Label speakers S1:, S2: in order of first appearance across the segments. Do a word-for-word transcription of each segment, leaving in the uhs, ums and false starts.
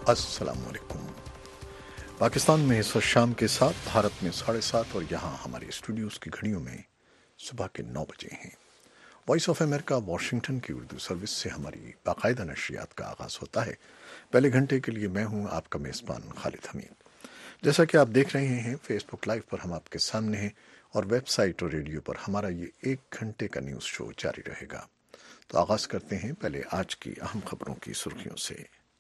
S1: السلام علیکم۔ پاکستان میں اس وقت شام کے سات، بھارت میں ساڑھے سات اور یہاں ہمارے اسٹوڈیوز کی گھڑیوں میں صبح کے نو بجے ہیں۔ وائس آف امریکہ واشنگٹن کی اردو سروس سے ہماری باقاعدہ نشریات کا آغاز ہوتا ہے۔ پہلے گھنٹے کے لیے میں ہوں آپ کا میزبان خالد حمید۔ جیسا کہ آپ دیکھ رہے ہیں فیس بک لائیو پر ہم آپ کے سامنے ہیں، اور ویب سائٹ اور ریڈیو پر ہمارا یہ ایک گھنٹے کا نیوز شو جاری رہے گا۔ تو آغاز کرتے ہیں پہلے آج کی اہم خبروں کی سرخیوں سے۔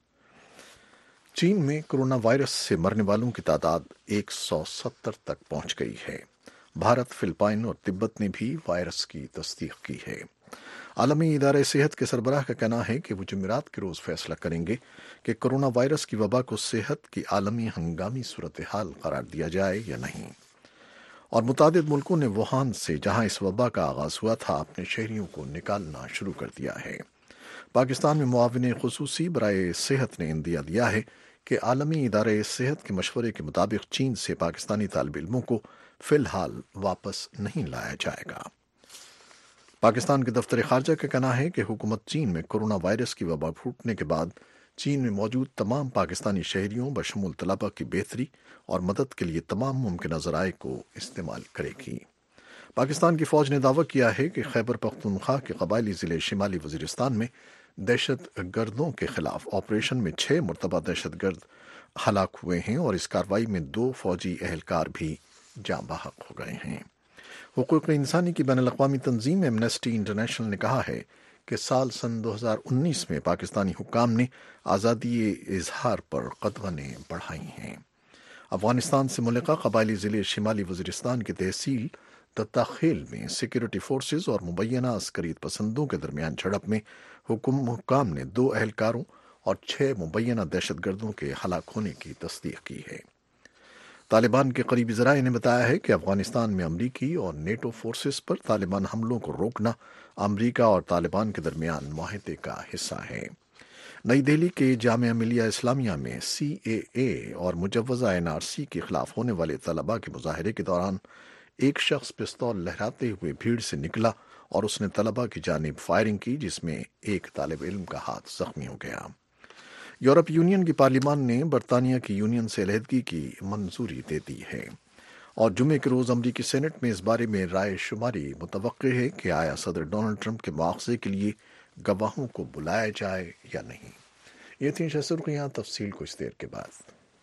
S1: چین میں کرونا وائرس سے مرنے والوں کی تعداد ایک سو ستر تک پہنچ گئی ہے۔ بھارت، فلپائن اور تبت نے بھی وائرس کی تصدیق کی ہے۔ عالمی ادارہ صحت کے سربراہ کا کہنا ہے کہ وہ جمعرات کے روز فیصلہ کریں گے کہ کرونا وائرس کی وبا کو صحت کی عالمی ہنگامی صورتحال قرار دیا جائے یا نہیں۔ اور متعدد ملکوں نے ووہان سے، جہاں اس وبا کا آغاز ہوا تھا، اپنے شہریوں کو نکالنا شروع کر دیا ہے۔ پاکستان میں معاون خصوصی برائے صحت نے اندیا دیا ہے کہ عالمی ادارہ صحت کے مشورے کے مطابق چین سے پاکستانی طالب علموں کو فی الحال واپس نہیں لایا جائے گا۔ پاکستان کے دفتر خارجہ کا کہنا ہے کہ حکومت چین میں کرونا وائرس کی وبا پھوٹنے کے بعد چین میں موجود تمام پاکستانی شہریوں بشمول طلبہ کی بہتری اور مدد کے لیے تمام ممکنہ ذرائع کو استعمال کرے گی۔ پاکستان کی فوج نے دعویٰ کیا ہے کہ خیبر پختونخوا کے قبائلی ضلع شمالی وزیرستان میں دہشت گردوں کے خلاف آپریشن میں چھ مرتبہ دہشت گرد ہلاک ہوئے ہیں، اور اس کارروائی میں دو فوجی اہلکار بھی جاں بحق ہو گئے ہیں۔ حقوق انسانی کی بین الاقوامی تنظیم ایمنسٹی انٹرنیشنل نے کہا ہے کہ سال سن دو ہزار انیس میں پاکستانی حکام نے آزادی اظہار پر قدغنیں بڑھائی ہیں۔ افغانستان سے ملکہ قبائلی ضلع شمالی وزیرستان کی تحصیل تتاخیل میں سیکیورٹی فورسز اور مبینہ عسکریت پسندوں کے درمیان جھڑپ میں حکم حکام نے دو اہلکاروں اور چھ مبینہ دہشت گردوں کے ہلاک ہونے کی تصدیق کی ہے۔ طالبان کے قریبی ذرائع نے بتایا ہے کہ افغانستان میں امریکی اور نیٹو فورسز پر طالبان حملوں کو روکنا امریکہ اور طالبان کے درمیان معاہدے کا حصہ ہے۔ نئی دہلی کے جامعہ ملیہ اسلامیہ میں سی اے اے اور مجوزہ این آر سی کے خلاف ہونے والے طلباء کے مظاہرے کے دوران ایک شخص پستول لہراتے ہوئے بھیڑ سے نکلا اور اس نے طلباء کی جانب فائرنگ کی، جس میں ایک طالب علم کا ہاتھ زخمی ہو گیا۔ یورپ یونین کی پارلیمان نے برطانیہ کی یونین سے علیحدگی کی منظوری دے دی ہے، اور جمعے کے روز امریکی سینٹ میں اس بارے میں رائے شماری متوقع ہے کہ آیا صدر ڈونلڈ ٹرمپ کے مواخذے کے لیے گواہوں کو بلایا جائے یا نہیں۔ یہ تھیں شہ سرخیاں، تفصیل کچھ دیر کے بعد۔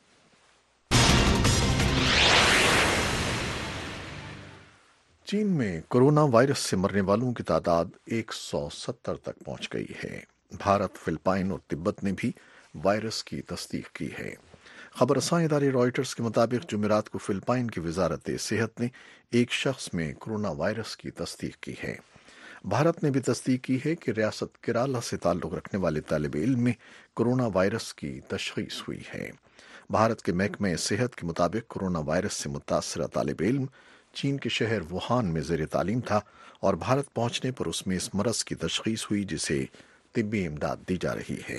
S1: چین میں کرونا وائرس سے مرنے والوں کی تعداد ایک سو ستر تک پہنچ گئی ہے۔ بھارت، فلپائن اور تبت نے بھی وائرس کی تصدیق کی ہے۔ خبر رساں ادارے رائٹرز کے مطابق جمعرات کو فلپائن کی وزارت صحت نے ایک شخص میں کرونا وائرس کی تصدیق کی ہے۔ بھارت نے بھی تصدیق کی ہے کہ ریاست کیرالہ سے تعلق رکھنے والے طالب علم میں کرونا وائرس کی تشخیص ہوئی ہے۔ بھارت کے محکمہ صحت کے مطابق کرونا وائرس سے متاثرہ طالب علم چین کے شہر ووہان میں زیر تعلیم تھا، اور بھارت پہنچنے پر اس میں اس مرض کی تشخیص ہوئی جسے طبی امداد دی جا رہی ہے۔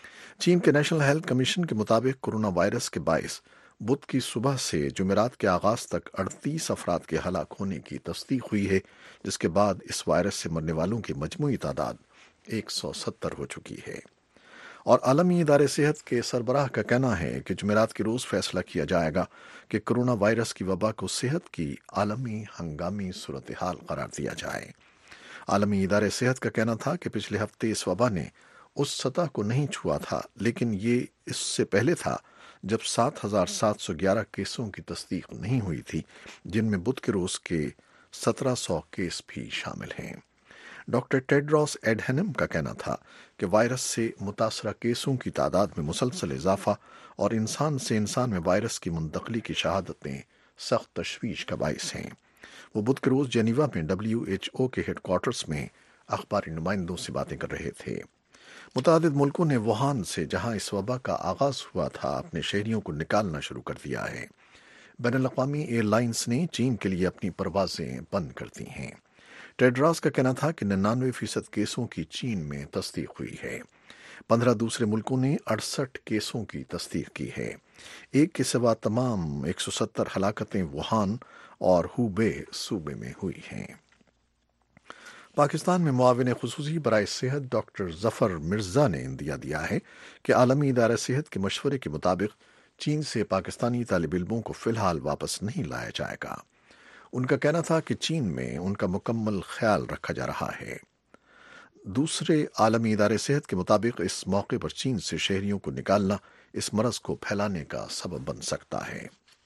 S1: چین کے نیشنل ہیلتھ کمیشن کے مطابق کرونا وائرس کے باعث بدھ کی صبح سے جمعرات کے آغاز تک اڑتیس افراد کے ہلاک ہونے کی تصدیق ہوئی ہے، جس کے بعد اس وائرس سے مرنے والوں کی مجموعی تعداد ایک سو ستر ہو چکی ہے۔ اور عالمی ادارے صحت کے سربراہ کا کہنا ہے کہ جمعرات کے روز فیصلہ کیا جائے گا کہ کرونا وائرس کی وبا کو صحت کی عالمی ہنگامی صورتحال قرار دیا جائے۔ عالمی ادارے صحت کا کہنا تھا کہ پچھلے ہفتے اس وبا نے اس سطح کو نہیں چھوا تھا، لیکن یہ اس سے پہلے تھا جب سات ہزار سات سو گیارہ کیسوں کی تصدیق نہیں ہوئی تھی، جن میں بدھ کے روز کے سترہ سو کیس بھی شامل ہیں۔ ڈاکٹر ٹیڈروس ایڈہنم کا کہنا تھا کہ وائرس سے متاثرہ کیسوں کی تعداد میں مسلسل اضافہ اور انسان سے انسان میں وائرس کی منتقلی کی شہادتیں سخت تشویش کا باعث ہیں۔ وہ بدھ کے روز جنیوا میں ڈبلیو ایچ او کے ہیڈ کوارٹرز میں اخباری نمائندوں سے باتیں کر رہے تھے۔ متعدد ملکوں نے ووہان سے، جہاں اس وبا کا آغاز ہوا تھا، اپنے شہریوں کو نکالنا شروع کر دیا ہے۔ بین الاقوامی ایئر لائنز نے چین کے لیے اپنی پروازیں بند کر دی ہیں۔ ٹیڈراس کا کہنا تھا کہ ننانوے فیصد کیسوں کی چین میں تصدیق ہوئی ہے۔ پندرہ دوسرے ملکوں نے اڑسٹھ کیسوں کی تصدیق کی ہے۔ ایک کے سوا تمام ایک سو ستر ہلاکتیں ووہان اور ہوبے صوبے میں ہوئی ہیں۔ پاکستان میں معاون خصوصی برائے صحت ڈاکٹر ظفر مرزا نے اندیا دیا ہے کہ عالمی ادارہ صحت کے مشورے کے مطابق چین سے پاکستانی طالب علموں کو فی الحال واپس نہیں لایا جائے گا۔ ان کا کہنا تھا کہ چین میں ان کا مکمل خیال رکھا جا رہا ہے۔ دوسرے عالمی ادارے صحت کے مطابق اس موقع پر چین سے شہریوں کو نکالنا اس مرض کو پھیلانے کا سبب بن سکتا ہے۔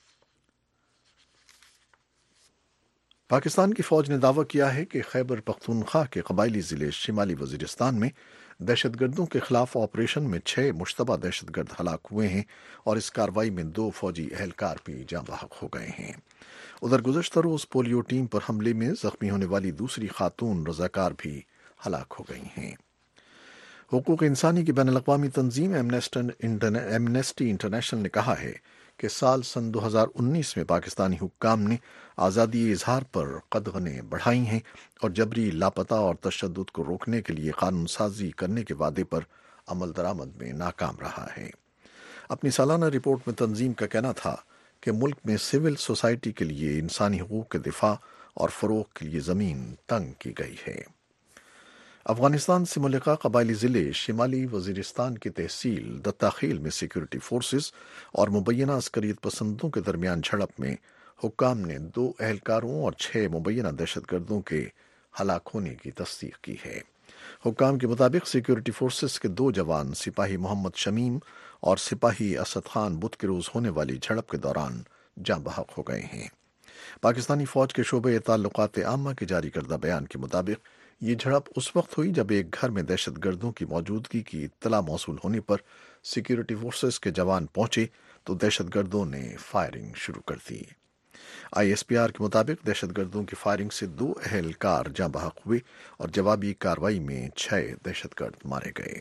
S1: پاکستان کی فوج نے دعویٰ کیا ہے کہ خیبر پختونخوا کے قبائلی ضلع شمالی وزیرستان میں دہشت گردوں کے خلاف آپریشن میں چھ مشتبہ دہشت گرد ہلاک ہوئے ہیں اور اس کارروائی میں دو فوجی اہلکار بھی جاں بحق ہو گئے ہیں۔ ادھر گزشتہ روز پولیو ٹیم پر حملے میں زخمی ہونے والی دوسری خاتون رضاکار بھی ہلاک ہو گئی ہیں۔ حقوق انسانی کی بین الاقوامی تنظیم ایمنسٹی انٹرنیشنل نے کہا ہے کہ سال سن دو ہزار انیس میں پاکستانی حکام نے آزادی اظہار پر قدغنیں بڑھائی ہیں اور جبری لاپتہ اور تشدد کو روکنے کے لیے قانون سازی کرنے کے وعدے پر عمل درآمد میں ناکام رہا ہے۔ اپنی سالانہ رپورٹ میں تنظیم کا کہنا تھا کہ ملک میں سول سوسائٹی کے لیے انسانی حقوق کے دفاع اور فروغ کے لیے زمین تنگ کی گئی ہے۔ افغانستان سے ملحقہ قبائلی ضلع شمالی وزیرستان کی تحصیل دتاخیل میں سیکورٹی فورسز اور مبینہ عسکریت پسندوں کے درمیان جھڑپ میں حکام نے دو اہلکاروں اور چھ مبینہ دہشت گردوں کے ہلاک ہونے کی تصدیق کی ہے۔ حکام کے مطابق سیکورٹی فورسز کے دو جوان سپاہی محمد شمیم اور سپاہی اسد خان بدھ کے روز ہونے والی جھڑپ کے دوران جاں بحق ہو گئے ہیں۔ پاکستانی فوج کے شعبہ تعلقات عامہ کے جاری کردہ بیان کے مطابق یہ جھڑپ اس وقت ہوئی جب ایک گھر میں دہشت گردوں کی موجودگی کی اطلاع موصول ہونے پر سیکورٹی فورسز کے جوان پہنچے تو دہشت گردوں نے فائرنگ شروع کر دی۔ آئی ایس پی آر کے مطابق دہشت گردوں کی فائرنگ سے دو اہلکار جاں بحق ہوئے اور جوابی کارروائی میں چھ دہشت گرد مارے گئے۔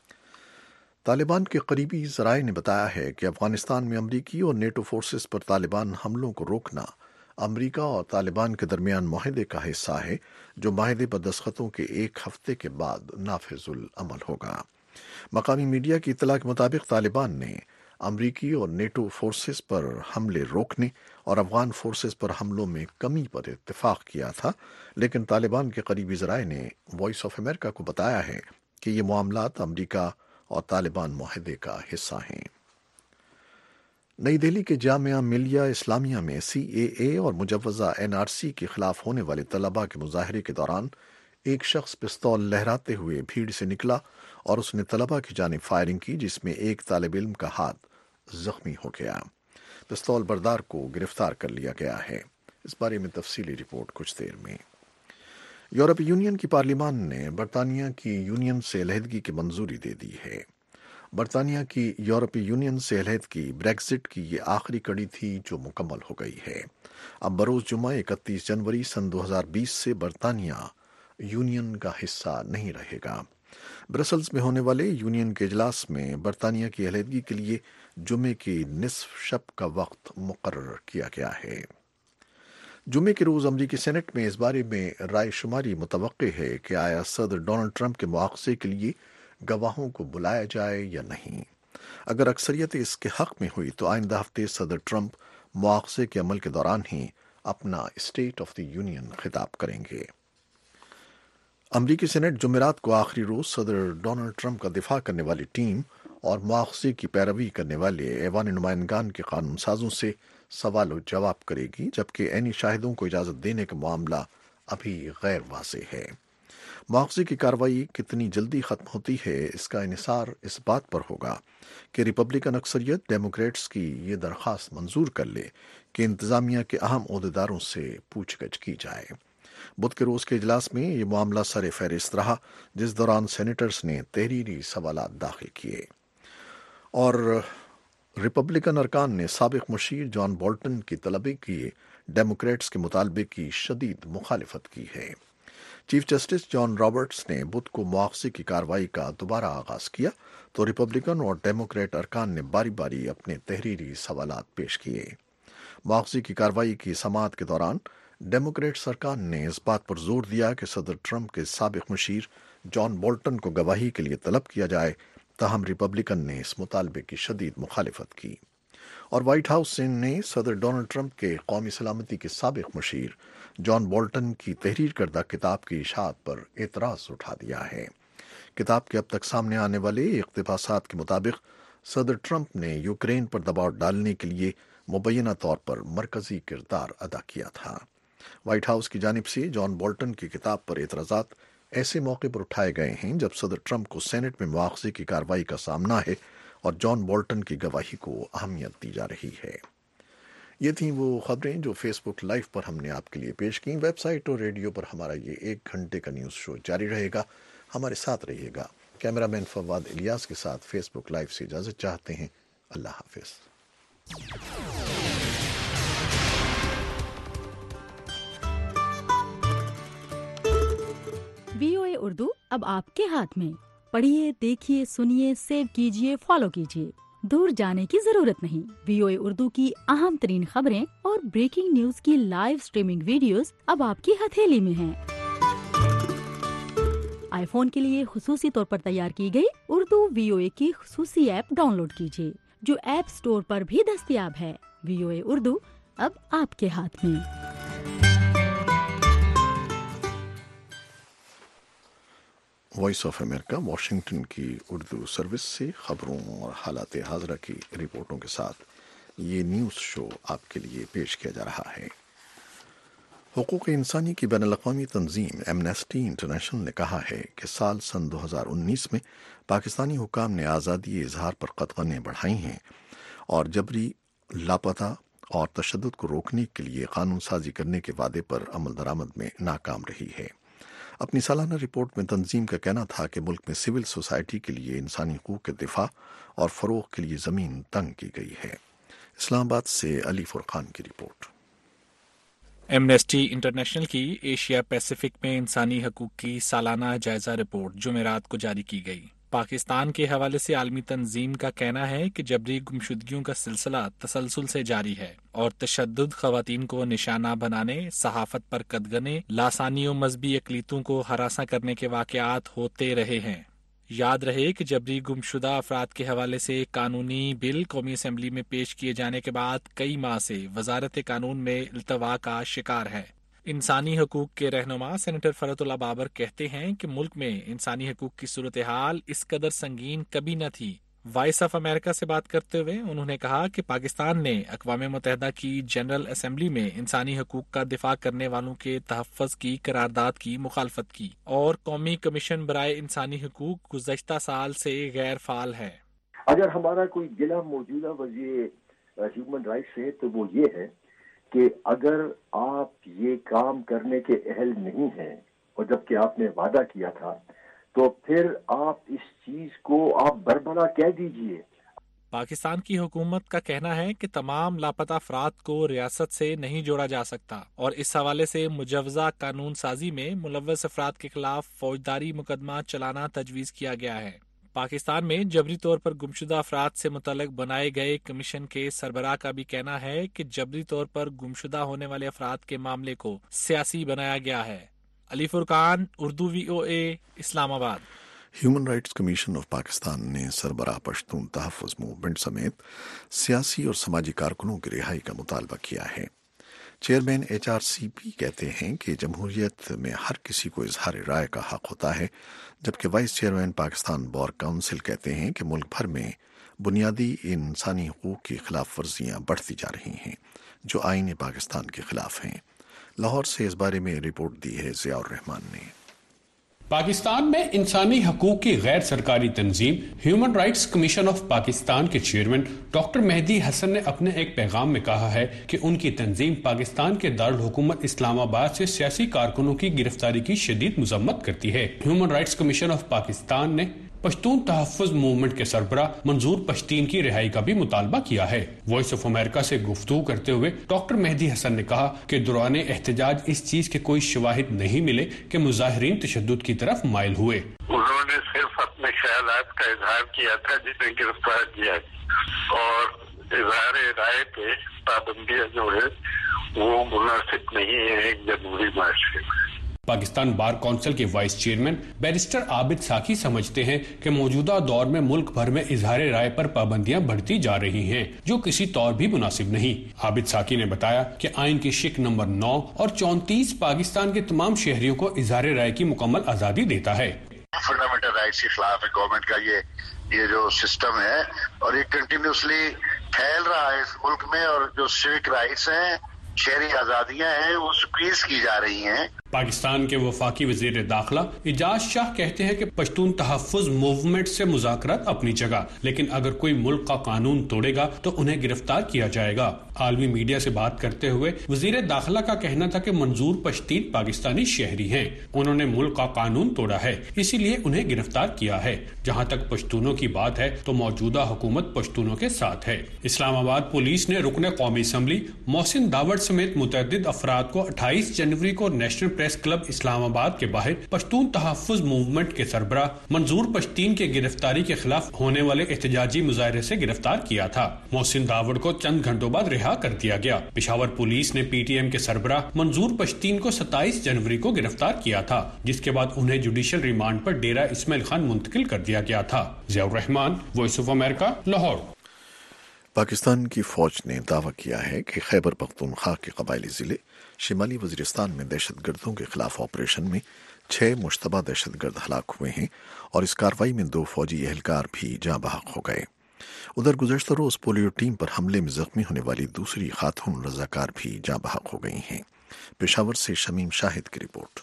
S1: طالبان کے قریبی ذرائع نے بتایا ہے کہ افغانستان میں امریکی اور نیٹو فورسز پر طالبان حملوں کو روکنا امریکہ اور طالبان کے درمیان معاہدے کا حصہ ہے جو معاہدے پر دستخطوں کے ایک ہفتے کے بعد نافذ العمل ہوگا۔ مقامی میڈیا کی اطلاع کے مطابق طالبان نے امریکی اور نیٹو فورسز پر حملے روکنے اور افغان فورسز پر حملوں میں کمی پر اتفاق کیا تھا، لیکن طالبان کے قریبی ذرائع نے وائس آف امریکہ کو بتایا ہے کہ یہ معاملات امریکہ اور طالبان معاہدے کا حصہ ہیں۔ نئی دہلی کے جامعہ ملیہ اسلامیہ میں سی اے اے اور مجوزہ این آر سی کے خلاف ہونے والے طلباء کے مظاہرے کے دوران ایک شخص پستول لہراتے ہوئے بھیڑ سے نکلا اور اس نے طلباء کی جانب فائرنگ کی، جس میں ایک طالب علم کا ہاتھ زخمی ہو گیا۔ پستول بردار کو گرفتار کر لیا گیا ہے۔ اس بارے میں تفصیلی رپورٹ کچھ دیر میں۔ یورپی یونین کی پارلیمان نے برطانیہ کی یونین سے علیحدگی کی منظوری دے دی ہے۔ برطانیہ کی یورپی یونین سے علیحدگی بریگزٹ کی یہ آخری کڑی تھی جو مکمل ہو گئی ہے۔ اب بروز جمعہ اکتیس جنوری سن دو ہزار بیس سے برطانیہ یونین کا حصہ نہیں رہے گا۔ برسلز میں ہونے والے یونین کے اجلاس میں برطانیہ کی علیحدگی کے لیے جمعے کی نصف شب کا وقت مقرر کیا گیا ہے۔ جمعے کے روز امریکی سینٹ میں اس بارے میں رائے شماری متوقع ہے کہ آیا صدر ڈونلڈ ٹرمپ کے مواخذے کے لیے گواہوں کو بلایا جائے یا نہیں۔ اگر اکثریت اس کے حق میں ہوئی تو آئندہ ہفتے صدر ٹرمپ مواخذے کے عمل کے دوران ہی اپنا اسٹیٹ آف دی یونین خطاب کریں گے۔ امریکی سینٹ جمعرات کو آخری روز صدر ڈونلڈ ٹرمپ کا دفاع کرنے والی ٹیم اور مواخذے کی پیروی کرنے والے ایوان نمائندگان کے قانون سازوں سے سوال و جواب کرے گی، جبکہ عینی شاہدوں کو اجازت دینے کا معاملہ ابھی غیر واضح ہے۔ مواخذے کی کارروائی کتنی جلدی ختم ہوتی ہے اس کا انحصار اس بات پر ہوگا کہ ریپبلکن اکثریت ڈیموکریٹس کی یہ درخواست منظور کر لے کہ انتظامیہ کے اہم عہدیداروں سے پوچھ گچھ کی جائے۔ بدھ کے روز کے اجلاس میں یہ معاملہ سر فہرست رہا، جس دوران سینیٹرز نے تحریری سوالات داخل کیے اور ریپبلکن ارکان نے سابق مشیر جان بولٹن کی طلبی کیے ڈیموکریٹس کے مطالبے کی شدید مخالفت کی ہے۔ چیف جسٹس جان رابرٹس نے بدھ کو مواخذے کی کارروائی کا دوبارہ آغاز کیا تو ریپبلکن اور ڈیموکریٹ ارکان نے باری باری اپنے تحریری سوالات پیش کیے۔ مواخذے کی کارروائی کی سماعت کے دوران ڈیموکریٹ ارکان نے اس بات پر زور دیا کہ صدر ٹرمپ کے سابق مشیر جان بولٹن کو گواہی کے لیے طلب کیا جائے، تاہم ریپبلکن نے اس مطالبے کی شدید مخالفت کی اور وائٹ ہاؤس نے صدر ڈونلڈ ٹرمپ کے قومی سلامتی کے سابق مشیر جان بولٹن کی تحریر کردہ کتاب کی اشاعت پر اعتراض اٹھا دیا ہے۔ کتاب کے اب تک سامنے آنے والے اقتباسات کے مطابق صدر ٹرمپ نے یوکرین پر دباؤ ڈالنے کے لیے مبینہ طور پر مرکزی کردار ادا کیا تھا۔ وائٹ ہاؤس کی جانب سے جان بولٹن کی کتاب پر اعتراضات ایسے موقع پر اٹھائے گئے ہیں جب صدر ٹرمپ کو سینٹ میں مواخذے کی کارروائی کا سامنا ہے اور جان بولٹن کی گواہی کو اہمیت دی جا رہی ہے۔ یہ تھیں وہ خبریں جو فیس بک لائیو پر ہم نے آپ کے لیے پیش کیں۔ ویب سائٹ اور ریڈیو پر ہمارا یہ ایک گھنٹے کا نیوز شو جاری رہے گا، ہمارے ساتھ رہیے گا۔ کیمرہ مین فواد الیاس کے ساتھ فیس بک لائیو سے اجازت چاہتے ہیں۔ اللہ حافظ۔
S2: وی او اے اردو اب آپ کے ہاتھ میں۔ پڑھیے، دیکھیے، سنیے، سیو کیجیے، فالو کیجیے۔ دور جانے کی ضرورت نہیں۔ وی او اے اردو کی اہم ترین خبریں اور بریکنگ نیوز کی لائیو سٹریمنگ ویڈیوز اب آپ کی ہتھیلی میں ہیں۔ آئی فون کے لیے خصوصی طور پر تیار کی گئی اردو وی او اے کی خصوصی ایپ ڈاؤن لوڈ کیجیے، جو ایپ سٹور پر بھی دستیاب ہے۔ وی او اے اردو اب آپ کے ہاتھ میں۔
S1: وائس آف امریکہ واشنگٹن کی اردو سروس سے خبروں اور حالات حاضرہ کی رپورٹوں کے ساتھ یہ نیوز شو آپ کے لیے پیش کیا جا رہا ہے۔ حقوق انسانی کی بین الاقوامی تنظیم ایمنسٹی انٹرنیشنل نے کہا ہے کہ سال سن دو ہزار انیس میں پاکستانی حکام نے آزادی اظہار پر قدغنیں بڑھائی ہیں اور جبری لاپتہ اور تشدد کو روکنے کے لیے قانون سازی کرنے کے وعدے پر عمل درآمد میں ناکام رہی ہے۔ اپنی سالانہ رپورٹ میں تنظیم کا کہنا تھا کہ ملک میں سول سوسائٹی کے لیے انسانی حقوق کے دفاع اور فروغ کے لیے زمین تنگ کی گئی ہے۔ اسلام آباد سے علی فرقان کی رپورٹ۔
S3: ایمنسٹی انٹرنیشنل کی ایشیا پیسیفک میں انسانی حقوق کی سالانہ جائزہ رپورٹ جمعرات کو جاری کی گئی۔ پاکستان کے حوالے سے عالمی تنظیم کا کہنا ہے کہ جبری گمشدگیوں کا سلسلہ تسلسل سے جاری ہے اور تشدد، خواتین کو نشانہ بنانے، صحافت پر قدغنیں، لاسانی و مذہبی اقلیتوں کو ہراساں کرنے کے واقعات ہوتے رہے ہیں۔ یاد رہے کہ جبری گمشدہ افراد کے حوالے سے قانونی بل قومی اسمبلی میں پیش کیے جانے کے بعد کئی ماہ سے وزارت قانون میں التوا کا شکار ہے۔ انسانی حقوق کے رہنما سینیٹر فرحت اللہ بابر کہتے ہیں کہ ملک میں انسانی حقوق کی صورتحال اس قدر سنگین کبھی نہ تھی۔ وائس آف امریکہ سے بات کرتے ہوئے انہوں نے کہا کہ پاکستان نے اقوام متحدہ کی جنرل اسمبلی میں انسانی حقوق کا دفاع کرنے والوں کے تحفظ کی قرارداد کی مخالفت کی اور قومی کمیشن برائے انسانی حقوق گزشتہ سال سے غیر فعال ہے۔
S4: اگر ہمارا کوئی گلہ موجودہ وزیر ہیومن رائٹس سے تو وہ یہ ہے کہ اگر آپ یہ کام کرنے کے اہل نہیں ہیں اور جبکہ آپ نے وعدہ کیا تھا تو پھر آپ اس چیز کو آپ بربلا کہہ دیجئے۔
S3: پاکستان کی حکومت کا کہنا ہے کہ تمام لاپتہ افراد کو ریاست سے نہیں جوڑا جا سکتا اور اس حوالے سے مجوزہ قانون سازی میں ملوث افراد کے خلاف فوجداری مقدمہ چلانا تجویز کیا گیا ہے۔ پاکستان میں جبری طور پر گمشدہ افراد سے متعلق بنائے گئے کمیشن کے سربراہ کا بھی کہنا ہے کہ جبری طور پر گمشدہ ہونے والے افراد کے معاملے کو سیاسی بنایا گیا ہے۔ علی فرقان، Urdu V O A, Islamabad.
S1: Human Rights Commission of Pakistan نے سربراہ پشتون تحفظ موومنٹ سمیت سیاسی اور سماجی کارکنوں کی رہائی کا مطالبہ کیا ہے۔ Chairman H R C P کہتے ہیں کہ جمہوریت میں ہر کسی کو اظہار رائے کا حق ہوتا ہے، جبکہ vice chairman Pakistan bar council کہتے ہیں کہ ملک بھر میں بنیادی انسانی حقوق کی خلاف ورزیاں بڑھتی جا رہی ہیں جو آئین پاکستان کے خلاف ہیں۔ لاہور سے اس بارے میں رپورٹ دی ہے ضیاء الرحمان نے۔
S5: پاکستان میں انسانی حقوق کی غیر سرکاری تنظیم Human Rights Commission of Pakistan کے چیئرمین ڈاکٹر مہدی حسن نے اپنے ایک پیغام میں کہا ہے کہ ان کی تنظیم پاکستان کے دارالحکومت اسلام آباد سے سیاسی کارکنوں کی گرفتاری کی شدید مذمت کرتی ہے۔ Human Rights Commission of Pakistan نے پشتون تحفظ موومنٹ کے سربراہ منظور پشتین کی رہائی کا بھی مطالبہ کیا ہے۔ وائس آف امریکہ سے گفتگو کرتے ہوئے ڈاکٹر مہدی حسن نے کہا کہ دوران احتجاج اس چیز کے کوئی شواہد نہیں ملے کہ مظاہرین تشدد کی طرف مائل ہوئے۔
S6: انہوں نے صرف اپنے خیالات کا اظہار کیا تھا جنہیں گرفتار کیا اور اظہار رائے پہ پابندیاں جو ہے وہ مناسب نہیں ہے ایک جمہوری معاشرے میں۔
S5: پاکستان بار کونسل کے vice chairman barrister Abid Saqi سمجھتے ہیں کہ موجودہ دور میں ملک بھر میں اظہار رائے پر پابندیاں بڑھتی جا رہی ہیں جو کسی طور بھی مناسب نہیں۔ عابد ساکی نے بتایا کہ آئین کی شق نمبر نو اور چونتیس پاکستان کے تمام شہریوں کو اظہار رائے کی مکمل آزادی دیتا ہے۔
S7: فنڈامنٹل رائٹس کے خلاف ہے گورنمنٹ کا یہ یہ جو سسٹم ہے اور یہ کنٹینیوسلی پھیل رہا ہے اس ملک میں، اور جو سیوک رائٹس ہیں، شہری آزادیاں ہیں، وہ سپریس کی جا رہی ہیں۔
S5: پاکستان کے وفاقی وزیر داخلہ اعجاز شاہ کہتے ہیں کہ پشتون تحفظ موومنٹ سے مذاکرات اپنی جگہ، لیکن اگر کوئی ملک کا قانون توڑے گا تو انہیں گرفتار کیا جائے گا۔ عالمی میڈیا سے بات کرتے ہوئے وزیر داخلہ کا کہنا تھا کہ منظور پشتین پاکستانی شہری ہیں، انہوں نے ملک کا قانون توڑا ہے، اسی لیے انہیں گرفتار کیا ہے۔ جہاں تک پشتونوں کی بات ہے تو موجودہ حکومت پشتونوں کے ساتھ ہے۔ اسلام آباد پولیس نے رکن قومی اسمبلی محسن داوڑ سمیت متعدد افراد کو اٹھائیس جنوری کو نیشنل پریس کلب اسلام آباد کے باہر پشتون تحفظ موومنٹ کے سربراہ منظور پشتین کے گرفتاری کے خلاف ہونے والے احتجاجی مظاہرے سے گرفتار کیا تھا۔ محسن داوڑ کو چند گھنٹوں بعد رہا کر دیا گیا۔ پشاور پولیس نے پی ٹی ایم کے سربراہ منظور پشتین کو ستائیس جنوری کو گرفتار کیا تھا، جس کے بعد انہیں جوڈیشل ریمانڈ پر ڈیرہ اسماعیل خان منتقل کر دیا گیا تھا۔ Zia ur Rehman, Voice of America, Lahore.
S1: Pakistan کی فوج نے دعویٰ کیا ہے کہ خیبر پختونخوا کے قبائلی ضلع شمالی وزیرستان میں دہشت گردوں کے خلاف آپریشن میں چھ مشتبہ دہشت گرد ہلاک ہوئے ہیں اور اس کارروائی میں دو فوجی اہلکار بھی جاں بحق ہو گئے۔ ادھر گزشتہ روز پولیو ٹیم پر حملے میں زخمی ہونے والی دوسری خاتون رضاکار بھی جاں بحق ہو گئی ہیں۔ پشاور سے شمیم شاہد کی رپورٹ۔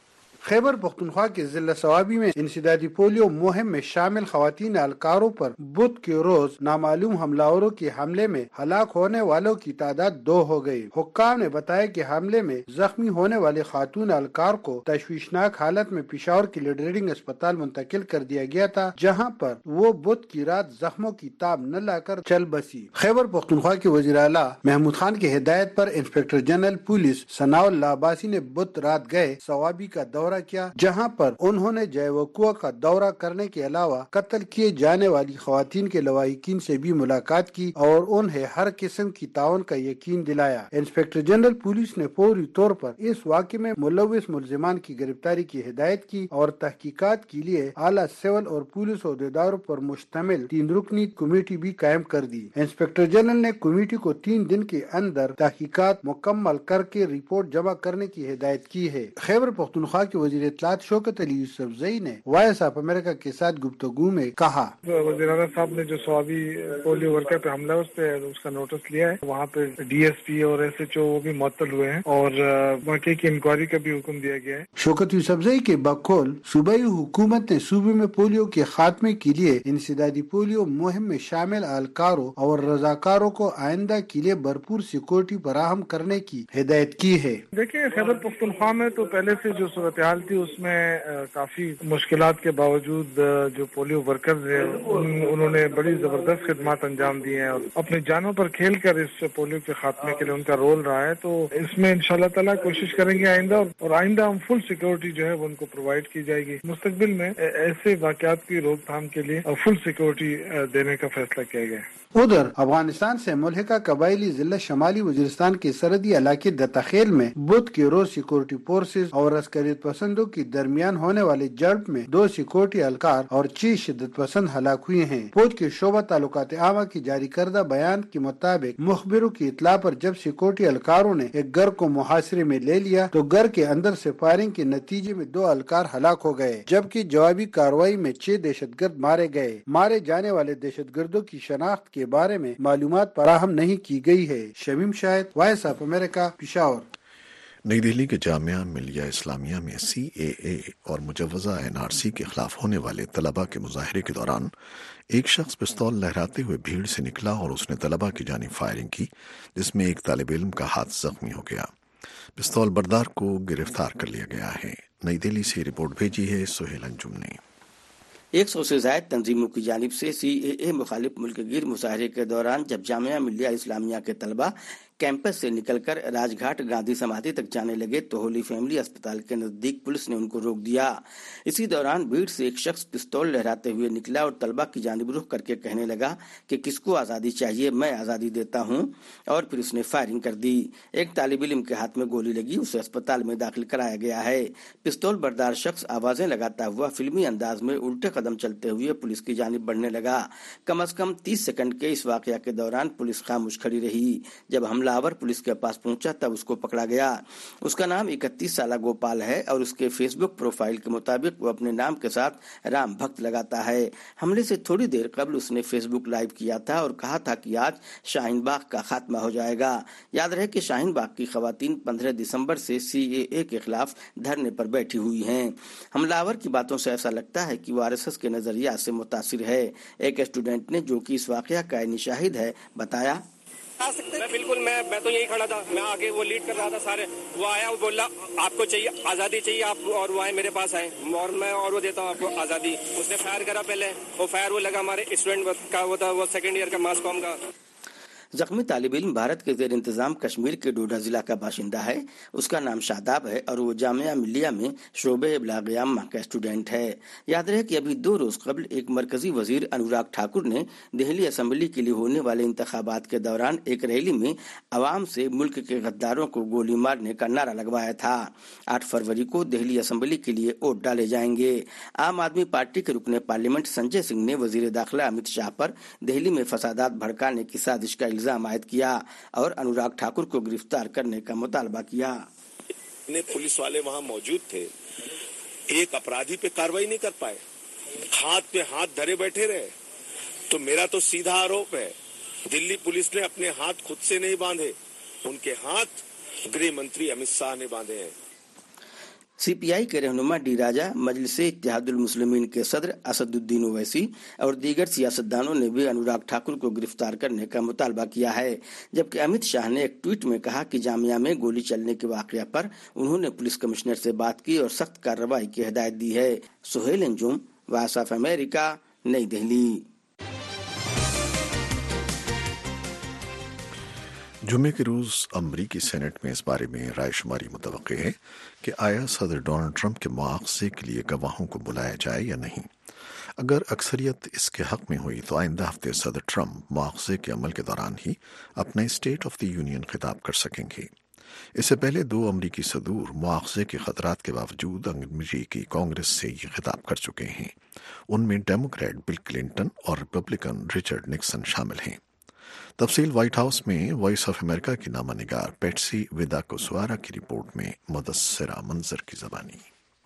S8: خیبر پختونخوا کے ضلع صوابی میں انسدادی پولیو مہم میں شامل خواتین اہلکاروں پر بدھ کے روز نامعلوم حملہ آوروں کے حملے میں ہلاک ہونے والوں کی تعداد دو ہو گئی۔ حکام نے بتایا کہ حملے میں زخمی ہونے والے خاتون اہلکار کو تشویشناک حالت میں پشاور کے لیڈ ریڈنگ اسپتال منتقل کر دیا گیا تھا، جہاں پر وہ بدھ کی رات زخموں کی تاب نہ لا کر چل بسی۔ خیبر پختونخوا کے وزیر اعلیٰ محمود خان کی ہدایت پر inspector general police Sanaullah Abbasi نے بدھ رات گئے صوابی کا دورہ کیا، جہاں پر انہوں نے جائے وقوع کا دورہ کرنے کے علاوہ قتل کیے جانے والی خواتین کے لواحقین سے بھی ملاقات کی اور انہیں ہر قسم کی تعاون کا یقین دلایا۔ انسپکٹر جنرل پولیس نے فوری طور پر اس واقعے میں ملوث ملزمان کی گرفتاری کی ہدایت کی اور تحقیقات کے لیے اعلیٰ سول اور پولیس عہدیداروں پر مشتمل تین رکنی کمیٹی بھی قائم کر دی۔ انسپکٹر جنرل نے کمیٹی کو تین دن کے اندر تحقیقات مکمل کر کے رپورٹ جمع کرنے کی ہدایت کی ہے۔ خیبر پختونخوا کے وزیر اطلاعات شوکت علی یوسف زئی نے وائس آف امریکہ کے ساتھ گفتگو میں کہا،
S9: وزیر اعلیٰ صاحب نے جو صوابی پولیو ورکر پہ حملہ اس پہ اس کا نوٹس لیا ہے، وہاں پہ ڈی ایس پی اور ایس ایچ او وہ بھی معطل ہوئے ہیں اور واقعے کی انکوائری کا بھی حکم دیا گیا ہے۔
S8: شوکت یوسف زئی کے بقول صوبائی حکومت نے صوبے میں پولیو کے خاتمے کے لیے انسدادی پولیو مہم میں شامل اہلکاروں اور رضاکاروں کو آئندہ کے لیے بھرپور سیکورٹی فراہم کرنے کی ہدایت کی ہے۔
S9: دیکھیں، خیبر پختونخوا میں تو پہلے سے جو صورتحال تھی اس میں کافی مشکلات کے باوجود جو پولیو ورکرز ہیں انہوں نے بڑی زبردست خدمات انجام دی ہیں اور اپنی جانوں پر کھیل کر اس پولیو کے خاتمے کے لیے ان کا رول رہا ہے۔ تو اس میں انشاءاللہ تعالیٰ کوشش کریں گے آئندہ، اور آئندہ ہم فل سیکورٹی جو ہے وہ ان کو پرووائڈ کی جائے گی۔ مستقبل میں ایسے واقعات کی روک تھام کے لیے فل سیکورٹی دینے کا فیصلہ کیا گیا ہے۔
S8: ادھر افغانستان سے ملحقہ قبائلی ضلع شمالی وزیرستان کے سرحدی علاقے دتاخیل میں بدھ کے روز سیکورٹی فورسز اور عسکریت پسندوں کے درمیان ہونے والے جھڑپ میں دو سیکورٹی اہلکار اور چھ شدت پسند ہلاک ہوئے ہیں۔ فوج کے شعبہ تعلقات عامہ کی جاری کردہ بیان کے مطابق مخبروں کی اطلاع پر جب سیکورٹی اہلکاروں نے ایک گھر کو محاصرے میں لے لیا تو گھر کے اندر سے فائرنگ کے نتیجے میں دو اہلکار ہلاک ہو گئے، جبکہ جوابی کارروائی میں چھ دہشت گرد مارے گئے۔ مارے جانے والے دہشت گردوں کی شناخت کے بارے میں معلومات فراہم نہیں کی گئی ہے۔ Shamim Shahid, Voice of America, Peshawar.
S1: New Delhi کے جامعہ ملیہ اسلامیہ میں سی اے اے اور مجوزہ این آر سی کے خلاف ہونے والے طلباء کے مظاہرے کے دوران ایک شخص پستول لہراتے ہوئے بھیڑ سے نکلا اور اس نے طلباء کی جانب فائرنگ کی، جس میں ایک طالب علم کا ہاتھ زخمی ہو گیا۔ پستول بردار کو گرفتار کر لیا گیا ہے۔ نئی دہلی سے رپورٹ بھیجی ہے سہیل انجم نے۔
S10: ایک سو سے زائد تنظیموں کی جانب سے سی اے اے مخالف ملک گیر مظاہرے کے دوران جب جامعہ ملیہ اسلامیہ کے طلباء कैंपस से निकलकर राजघाट गांधी समाधि तक जाने लगे तो होली फैमिली अस्पताल के नजदीक पुलिस ने उनको रोक दिया। इसी दौरान भीड़ से एक शख्स पिस्तौल लहराते हुए निकला और तलबा की जानिब रुख करके कहने लगा कि किसको आज़ादी चाहिए, मैं आज़ादी देता हूं, और फिर उसने फायरिंग कर दी। एक तालिब इल्म के हाथ में गोली लगी, उसे अस्पताल में दाखिल कराया गया है। पिस्तौल बरदार शख्स आवाजें लगाता हुआ फिल्मी अंदाज में उल्टे कदम चलते हुए पुलिस की जानिब बढ़ने लगा। कम अज कम तीस सेकंड के इस वाकया के दौरान पुलिस खामोश खड़ी रही। जब हमलावर पुलिस के पास पहुंचा तब उसको पकड़ा गया। उसका नाम इकतीस साल गोपाल है और उसके फेसबुक प्रोफाइल के मुताबिक वो अपने नाम के साथ राम भक्त लगाता है। हमले से थोड़ी देर कबल उसने फेसबुक लाइव किया था और कहा था कि आज शाहीन बाग का खात्मा हो जाएगा। याद रहे कि शाहीन बाग की खवातीन पंद्रह दिसंबर से सी ए ए के खिलाफ धरने पर बैठी हुई हैं। हमलावर की बातों से ऐसा लगता है कि वो आर एस एस के नजरिया से मुतासिर है। एक स्टूडेंट ने, जो कि इस वाकया का शाहिद है, बताया,
S11: मैं बिल्कुल मैं मैं तो यही खड़ा था, मैं आगे वो लीड कर रहा था सारे। वो आया, वो बोला आपको चाहिए आज़ादी चाहिए आप, और वो आए मेरे पास आए और मैं और वो देता हूँ आपको आज़ादी। उसने फायर करा, पहले वो फायर वो लगा हमारे स्टूडेंट का, वो था वो सेकेंड ईयर का मास कॉम का।
S10: जख्मी तालिब इल्म भारत के जेर इंतजाम कश्मीर के डोडा जिला का बाशिंदा है। उसका नाम शादाब है और वो जामिया मिल्लिया में शोबे इब्लाग आम्मा का स्टूडेंट है। याद रहे कि अभी दो रोज कबल एक मरकजी वजीर अनुराग ठाकुर ने दिल्ली असेंबली के लिए होने वाले इंतखाबात के दौरान एक रैली में अवाम से मुल्क के गद्दारों को गोली मारने का नारा लगवाया था। आठ फरवरी को दिल्ली असेंबली के लिए वोट डाले जाएंगे। आम आदमी पार्टी के रुकने पार्लियामेंट संजय सिंह ने वजीर दाखिला अमित शाह पर दिल्ली में फसादात भड़काने की साजिश का इल्जाम आयद किया और अनुराग ठाकुर को गिरफ्तार करने का मुतालबा किया।
S12: पुलिस वाले वहां मौजूद थे, एक अपराधी पे कार्रवाई नहीं कर पाए, हाथ पे हाथ धरे बैठे रहे। तो मेरा तो सीधा आरोप है, दिल्ली पुलिस ने अपने हाथ खुद से नहीं बांधे, उनके हाथ गृह मंत्री अमित शाह ने बांधे हैं।
S10: सी पी आई के रहनुमा डी राजा, मजलिसे इत्तेहादुल मुस्लिमीन के सदर असदुद्दीन ओवैसी और दीगर सियासतदानों ने भी अनुराग ठाकुर को गिरफ्तार करने का मुतालबा किया है। जबकि अमित शाह ने एक ट्वीट में कहा कि जामिया में गोली चलने के वाकया पर उन्होंने पुलिस कमिश्नर से बात की और सख्त कार्रवाई की हिदायत दी है। Suhail Anjum, Voice of America, New Delhi.
S1: जुमे के रोज अमरीकी सेनेट में इस बारे में रायशुमारी मुतवक्के है कि आया सदर डोनाल्ड ट्रंप के मुआवजे के लिए गवाहों को बुलाया जाए या नहीं। अगर अक्सरियत इसके हक में हुई तो आइंदा हफ्ते सदर ट्रंप मुआवजे के अमल के दौरान ही अपना स्टेट ऑफ द यूनियन खिताब कर सकेंगे। इससे पहले दो अमरीकी सदूर मुआवजे के खतरात के बावजूद अमरीकी कांग्रेस से ये खिताब कर चुके हैं। उनमें डेमोक्रेट बिल क्लिंटन और रिपब्लिकन रिचर्ड निक्सन शामिल हैं। तफसील व्हाइट हाउस में वॉइस ऑफ अमेरिका की नामा निगार पेट्सी विदा कुसवारा की रिपोर्ट में मुदस्सिरा मंजर की ज़बानी।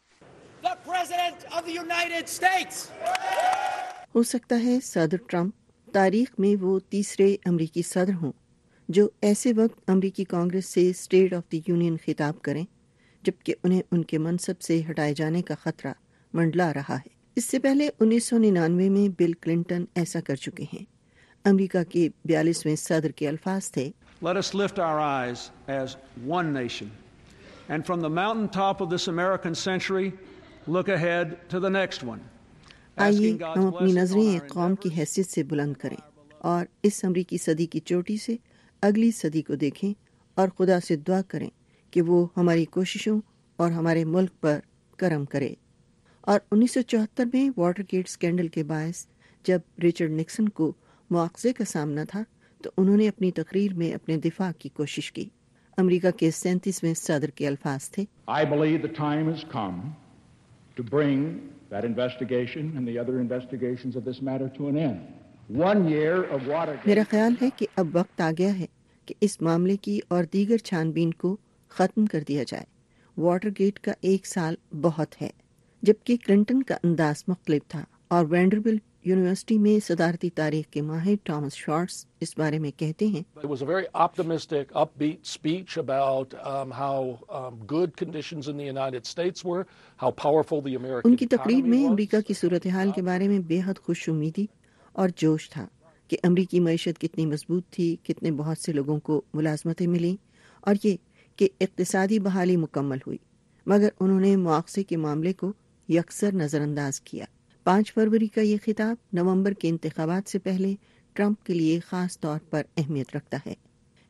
S13: हो सकता है सदर ट्रंप तारीख में वो तीसरे अमरीकी सदर हों जो ऐसे वक्त अमरीकी कांग्रेस से स्टेट ऑफ द यूनियन खिताब करें जबकि उन्हें उनके मनसब से हटाए जाने का खतरा मंडला रहा है। इससे पहले उन्नीस सौ निन्यानवे में बिल क्लिंटन ऐसा कर चुके हैं। अमेरिका के बयालीसवें सदर के अल्फाज थे,
S14: Let us lift our eyes as one nation, and from the mountaintop of this American century, look ahead to the next one.
S13: आइए हम अपनी नजरें एक कौम की हैसियत से बुलंद करें और इस अमरीकी सदी की चोटी से अगली सदी को देखें और खुदा से दुआ करें कि वो हमारी कोशिशों और हमारे मुल्क पर करम करे। और उन्नीस सौ चौहत्तर में वाटरगेट स्कैंडल के बायस जब रिचर्ड निक्सन को मुआवजे का सामना था तो उन्होंने अपनी तकरीर में अपने दिफा की कोशिश की। अमेरिका के सैंतीसवें सदर के अल्फाज थे,
S15: I believe the time has come to bring that investigation and the other investigations of this matter to an end. One year of Watergate.
S13: मेरा ख्याल है कि अब वक्त आ गया है कि इस मामले की और दीगर छानबीन को खत्म कर दिया जाए। वाटरगेट का एक साल बहुत है। जबकि क्लिंटन का अंदाज मुख्तलिफ था और वैंडरबिल्ट यूनिवर्सिटी में सदारती तारीख के माहिर टॉमस शॉर्ट्स इस बारे में कहते हैं,
S16: It was a very optimistic, upbeat speech about um, how um, good conditions in the United States were, how powerful the American
S13: उनकी तकरीर में अमेरिका की सूरत हाल के बारे में बेहद खुश उम्मीदी और जोश था कि अमेरिकी मईशत कितनी मजबूत थी, कितने बहुत से लोगों को मुलाजमतें मिली और ये कि इक्तिसादी बहाली मुकम्मल हुई। मगर उन्होंने मुआवजे के मामले को यकसर नजरअंदाज किया। पाँच फरवरी का ये खिताब नवंबर के इंतखाबात से पहले ट्रंप के लिए खास तौर पर अहमियत रखता है।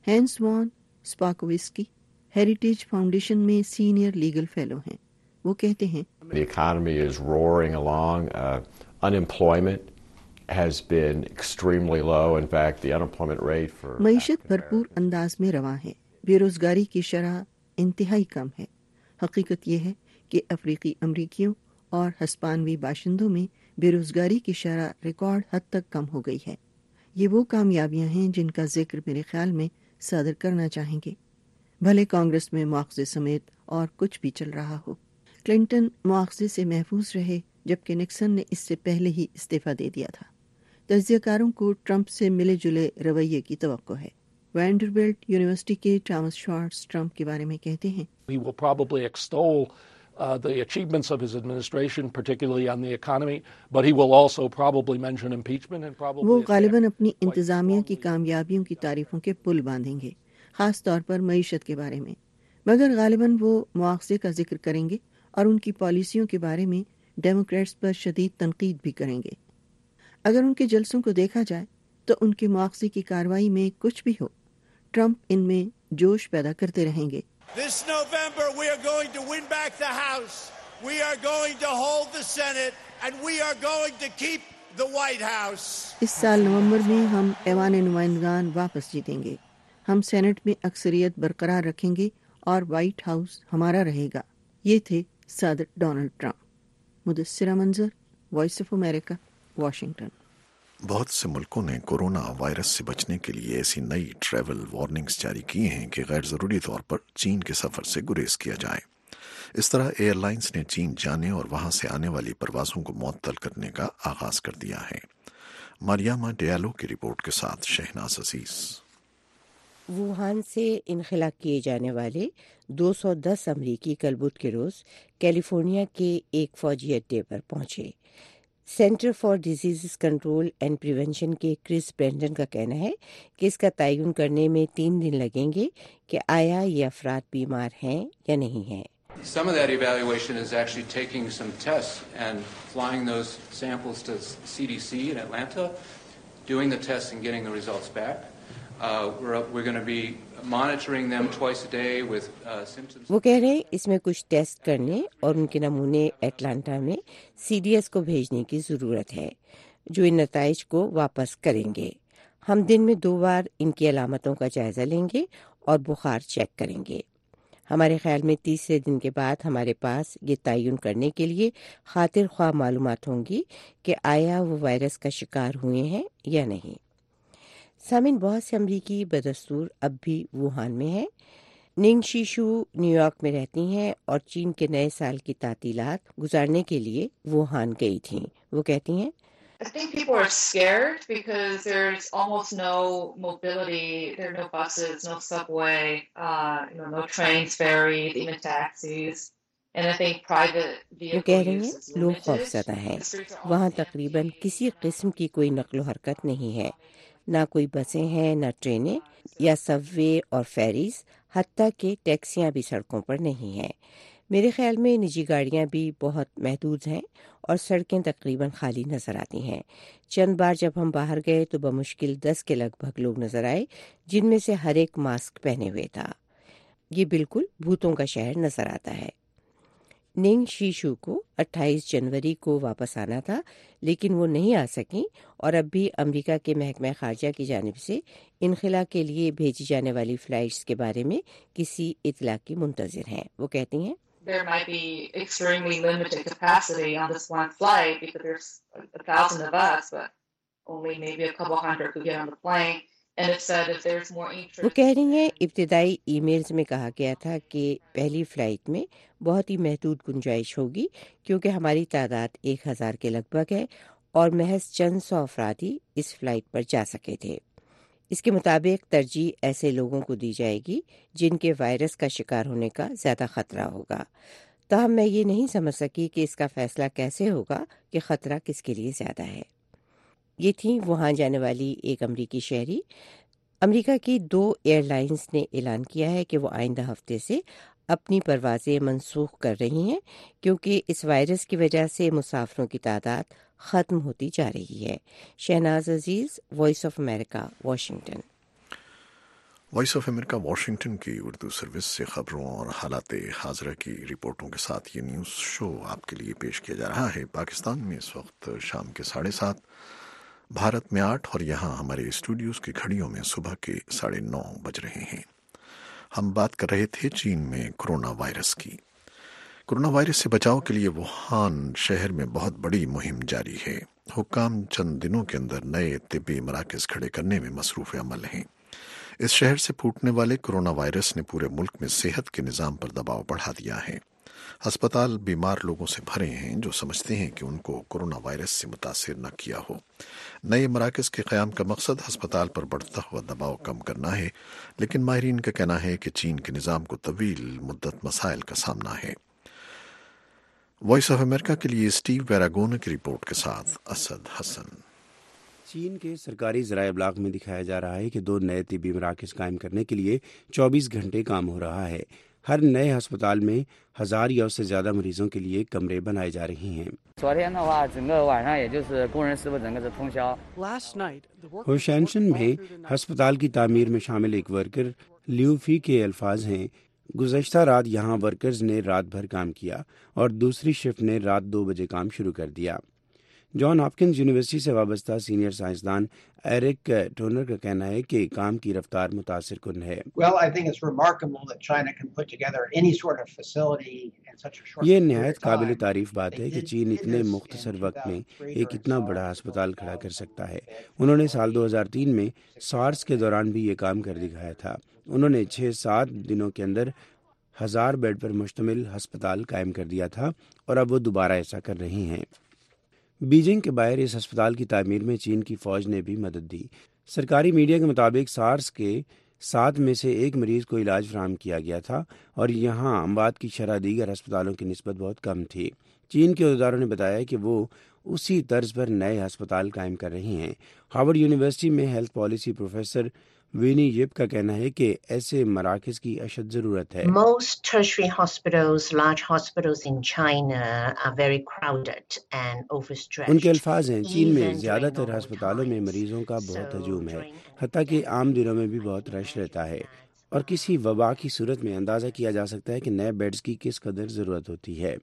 S13: Hans von Spakovsky Heritage Foundation میں سینئر لیگل فیلو ہیں. وہ کہتے ہیں
S17: The economy is roaring along. Uh, unemployment has been extremely low. In fact, the unemployment rate for
S13: معیشت بھرپور انداز میں رواں ہے. بے روزگاری کی شرح انتہائی کم ہے. حقیقت یہ ہے کہ افریقی امریکیوں اور ہسپانوی باشندوں میں بے روزگاری کی شرح ریکارڈ حد تک کم ہو گئی ہے. یہ وہ کامیابیاں ہیں جن کا ذکر میرے خیال میں صادر کرنا چاہیں گے، بھلے کانگریس میں مواخذے سمیت اور کچھ بھی چل رہا ہو. کلنٹن مواخذے سے محفوظ رہے جبکہ نکسن نے اس سے پہلے ہی استعفیٰ دے دیا تھا. تجزیہ کاروں کو ٹرمپ سے ملے جلے رویے کی توقع ہے. وینڈربلٹ یونیورسٹی کے تھامس شارٹس ٹرمپ کے بارے میں کہتے ہیں
S16: He will probably extol uh, the achievements of his administration, particularly on the economy, but he will also probably mention impeachment and probably
S13: وہ غالباً اپنی انتظامیہ کی کامیابیوں کی تعریفوں کے پل باندھیں گے، خاص طور پر معیشت کے بارے میں، مگر غالباً وہ مواخذے کا ذکر کریں گے اور ان کی پالیسیوں کے بارے میں ڈیموکریٹس پر شدید تنقید بھی کریں گے. اگر ان کے جلسوں کو دیکھا جائے تو ان کے مواخذے کی کارروائی میں کچھ بھی ہو، ٹرمپ ان میں جوش پیدا کرتے رہیں گے.
S18: This November we are going to win back the House. We are going to hold the Senate and we are going to keep the White House.
S13: اس سال نومبر میں ہم ایوان نمائندگان واپس جیتیں گے، ہم سینٹ میں اکثریت برقرار رکھیں گے اور وائٹ ہاؤس ہمارا رہے گا. یہ تھے صدر ڈونلڈ ٹرمپ. مدثرہ منظر، وائس آف امریکہ، واشنگٹن.
S1: بہت سے ملکوں نے کورونا وائرس سے بچنے کے لیے ایسی نئی ٹریول وارننگز جاری کی ہیں کہ غیر ضروری طور پر چین کے سفر سے گریز کیا جائے. اس طرح ایئر لائنز نے چین جانے اور وہاں سے آنے والی پروازوں کو معطل کرنے کا آغاز کر دیا ہے. مریامہ ڈیالو کی رپورٹ کے ساتھ شہناز عزیز.
S19: ووہان سے انخلا کیے جانے والے دو سو دس امریکی کل بدھ کے روز کیلیفورنیا کے ایک فوجی اڈے پر پہنچے. Centre for Disease Control and Prevention کے کرس برینڈن کا کہنا ہے کہ اس کا تعین کرنے میں تین دن لگیں گے کہ آیا یہ افراد بیمار ہیں یا نہیں ہیں.
S20: Some of that evaluation is actually taking some tests and flying those samples to C D C in Atlanta, doing the tests and getting the results back. Uh, we're, we're going to be monitoring them twice a day with uh, symptoms.
S19: وہ کہہ رہے ہیں اس میں کچھ test کرنے اور ان کے نمونے ایٹلانٹا میں سی ڈی ایس کو بھیجنے کی ضرورت ہے جو ان نتائج کو واپس کریں گے. ہم دن میں دو بار ان کی علامتوں کا جائزہ لیں گے اور بخار چیک کریں گے. ہمارے خیال میں تیسرے دن کے بعد ہمارے پاس یہ تعین کرنے کے لیے خاطر خواہ معلومات ہوں گی کہ آیا وہ وائرس کا شکار ہوئے ہیں یا نہیں. سامعین، بہت سے امریکی بدستور اب بھی ووہان میں ہیں. ننگ شیشو نیو یارک میں رہتی ہیں اور چین کے نئے سال کی تعطیلات گزارنے کے لیے ووہان گئی تھیں. وہ کہتی ہیں
S21: I think people are scared because there's almost no mobility. There are no buses, no subway, uh, you know, no trains, ferries, even taxis. And I think private
S19: وہ کہہ رہی ہیں لوگ خوف زدہ ہیں. وہاں تقریباً کسی قسم کی کوئی نقل و حرکت نہیں ہے، نہ کوئی بسیں ہیں، نہ ٹرینیں یا سب وے اور فیریز، حتیٰ کہ ٹیکسیاں بھی سڑکوں پر نہیں ہیں. میرے خیال میں نجی گاڑیاں بھی بہت محدود ہیں اور سڑکیں تقریباً خالی نظر آتی ہیں. چند بار جب ہم باہر گئے تو بمشکل دس کے لگ بھگ لوگ نظر آئے جن میں سے ہر ایک ماسک پہنے ہوئے تھا. یہ بالکل بھوتوں کا شہر نظر آتا ہے. ننگ شیشو کو اٹھائیس جنوری کو واپس آنا تھا لیکن وہ نہیں آ سکیں اور اب بھی امریکہ کے محکمہ خارجہ کی جانب سے انخلا کے لیے بھیجی جانے والی فلائٹس کے بارے میں کسی اطلاع کی منتظر ہیں. وہ کہتی ہیں
S21: there might be extremely limited capacity on this one flight because there's a thousand of us, but only maybe a couple hundred could get on the plane. And it said if there's more interest.
S19: وہ کہہ رہی ہیں ابتدائی e mails میں کہا گیا تھا کہ پہلی فلائٹ میں بہت ہی محدود گنجائش ہوگی کیونکہ ہماری تعداد ایک ہزار کے لگ بھگ ہے اور محض چند سو افراد ہی اس فلائٹ پر جا سکے تھے. اس کے مطابق ترجیح ایسے لوگوں کو دی جائے گی جن کے وائرس کا شکار ہونے کا زیادہ خطرہ ہوگا. تاہم میں یہ نہیں سمجھ سکی کہ اس کا فیصلہ کیسے ہوگا کہ خطرہ کس کے لیے زیادہ ہے. یہ تھی وہاں جانے والی ایک امریکی شہری. امریکہ کی دو ایئر لائنز نے اعلان کیا ہے کہ وہ آئندہ ہفتے سے اپنی پروازیں منسوخ کر رہی ہیں کیونکہ اس وائرس کی وجہ سے مسافروں کی تعداد ختم ہوتی جا رہی ہے. Shahnaz Aziz, voice of America, Washington.
S1: Voice of America Washington की उर्दू सर्विस से खबरों और हालात हाजरा की रिपोर्टों के साथ ये न्यूज़ शो आपके लिए पेश किया जा रहा है। पाकिस्तान में इस वक्त शाम के साढ़े सात, भारत में आठ और यहाँ हमारे स्टूडियोज़ की घड़ियों में सुबह के साढ़े नौ बज रहे हैं। हम बात कर रहे थे चीन में कोरोना वायरस की। कोरोना वायरस से बचाव के लिए वुहान शहर में बहुत बड़ी मुहिम जारी है। हुक्काम चंद दिनों के अंदर नए तिब्बी मराकज़ खड़े करने में मसरूफ़ अमल हैं। इस शहर से फूटने वाले कोरोना वायरस ने पूरे मुल्क में सेहत के निज़ाम पर दबाव बढ़ा दिया है। अस्पताल बीमार लोगों से भरे हैं जो समझते हैं कि उनको कोरोना वायरस से मुतासिर न किया हो। नए मराकज़ के क़याम का मकसद अस्पताल पर बढ़ता हुआ दबाव कम करना है, लेकिन माहिरीन का कहना है कि चीन के निज़ाम को तवील मुद्दत मसाइल का सामना है। वॉइस ऑफ अमेरिका के लिए स्टीव वैरागोन की रिपोर्ट के साथ असद हसन।
S2: चीन के सरकारी ज़राए इब्लाग में दिखाया जा रहा है कि दो नए तिब्बी मराकज़ कायम करने के लिए चौबीस घंटे काम हो रहा है। हर नए अस्पताल में हजार या उससे ज़्यादा मरीजों के लिए कमरे बनाए जा रहे हैं। होशैनशन में अस्पताल की तामीर में शामिल एक वर्कर ल्यूफी के अल्फाज हैं, गुज़श्ता रात यहाँ वर्कर्स ने रात भर काम किया और दूसरी शिफ्ट ने रात दो बजे काम शुरू कर दिया। जॉन हॉपकिंस यूनिवर्सिटी से वाबस्ता सीनियर साइंसदान एरिक टोनर का कहना है कि काम की रफ्तार मुतासिर कुन है। ये नहायत काबिल तारीफ बात है कि चीन इतने मुख्तसर वक्त में एक इतना बड़ा अस्पताल खड़ा कर सकता है। उन्होंने साल दो हज़ार तीन में सार्स के दौरान भी ये काम कर दिखाया था। उन्होंने छः सात दिनों के अंदर हजार बेड पर मुश्तमिल अस्पताल कायम कर दिया था और अब वो दोबारा ऐसा कर रही हैं। बीजिंग के बाहर इस अस्पताल की तामीर में चीन की फौज ने भी मदद दी। सरकारी मीडिया के मुताबिक सार्स के सात में से एक मरीज को इलाज फराहम किया गया था और यहाँ अमवात की शरह दीगर अस्पतालों की निस्बत बहुत कम थी। चीन के अहदेदारों ने बताया कि वो उसी तर्ज पर नए अस्पताल कायम कर रही हैं। हार्वर्ड यूनिवर्सिटी में health policy professor Winnie Yip का कहना है कि ऐसे मराकज़ की अशद ज़रूरत है।
S22: Most tertiary hospitals, large hospitals in China are very crowded and overstretched.
S2: उनके अल्फाज हैं, चीन में ज़्यादातर अस्पतालों में मरीजों का बहुत हजूम है, हत्ता कि आम दिनों में भी बहुत रश रहता है और किसी वबा की सूरत में अंदाज़ा किया जा सकता है कि नए बेड्स की किस कदर ज़रूरत होती है।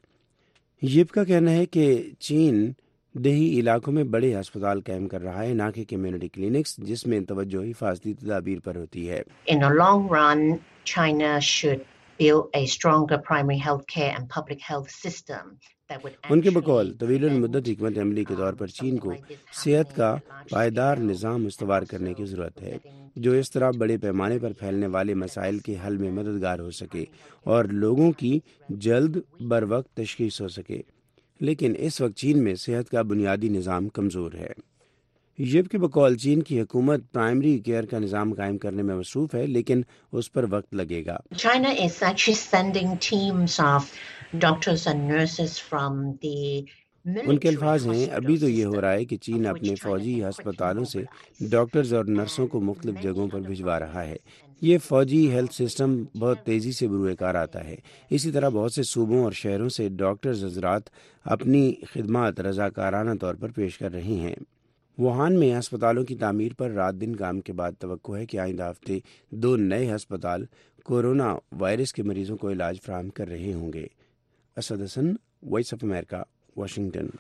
S2: यिप का कहना है कि चीन देही इलाकों में बड़े अस्पताल कायम कर रहा है, ना कि कम्युनिटी क्लिनिक्स जिसमें तवज्जो हिफाजती तदाबीर पर होती है।
S22: In the long run, China should build a stronger primary health care and public health system.
S2: उनके बकौल तवील मुद्दत हिकमत अमली के तौर पर चीन को सेहत का पायदार निज़ाम इस्तवार करने की ज़रूरत है जो इस तरह बड़े पैमाने पर फैलने वाले मसाइल के हल में मददगार हो सके और लोगों की जल्द बर वक्त तशखीस हो सके। लेकिन इस वक्त चीन में सेहत का बुनियादी निज़ाम कमज़ोर है। यिप के बकौल चीन की हुकूमत प्राइमरी केयर का निज़ाम कायम करने में मसरूफ़ है, लेकिन उस पर वक्त लगेगा।
S22: China is actually sending teams of doctors and nurses from the
S2: उनके अल्फाज हैं, अभी तो ये हो रहा है कि चीन अपने फौजी अस्पतालों से डॉक्टर्स और नर्सों को मुख्तलिफ जगहों पर भिजवा रहा है। ये फौजी हेल्थ सिस्टम बहुत तेज़ी से बुरुएकार आता है। इसी तरह बहुत से सूबों और शहरों से डॉक्टर्स हजरात अपनी खिदमत रज़ाकाराना तौर पर पेश कर रही हैं। वुहान में अस्पतालों की तामीर पर रात दिन काम के बाद तवक्को है कि आइंदा हफ्ते दो नए अस्पताल कोरोना वायरस के मरीजों को इलाज फराहम कर रहे होंगे। Asad Hasan, Voice of America, Washington.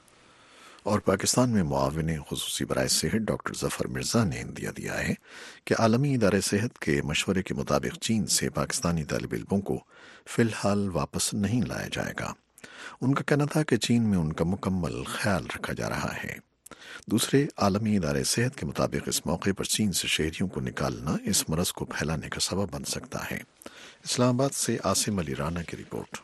S1: और पाकिस्तान में मुआविन खुसूसी बराए सेहत डॉक्टर जफर मिर्जा ने इंदिया दिया है कि आलमी इदारे सेहत के मशवरे के मुताबिक चीन से पाकिस्तानी तालिब इल्मों को फिलहाल वापस नहीं लाया जाएगा। उनका कहना था कि चीन में उनका मुकम्मल ख्याल रखा जा रहा है। दूसरे आलमी इदारे सेहत के मुताबिक इस मौके पर चीन से शहरियों को निकालना इस मरज को फैलाने का सबब बन सकता है। इस्लामाबाद से आसिम अली राना की रिपोर्ट।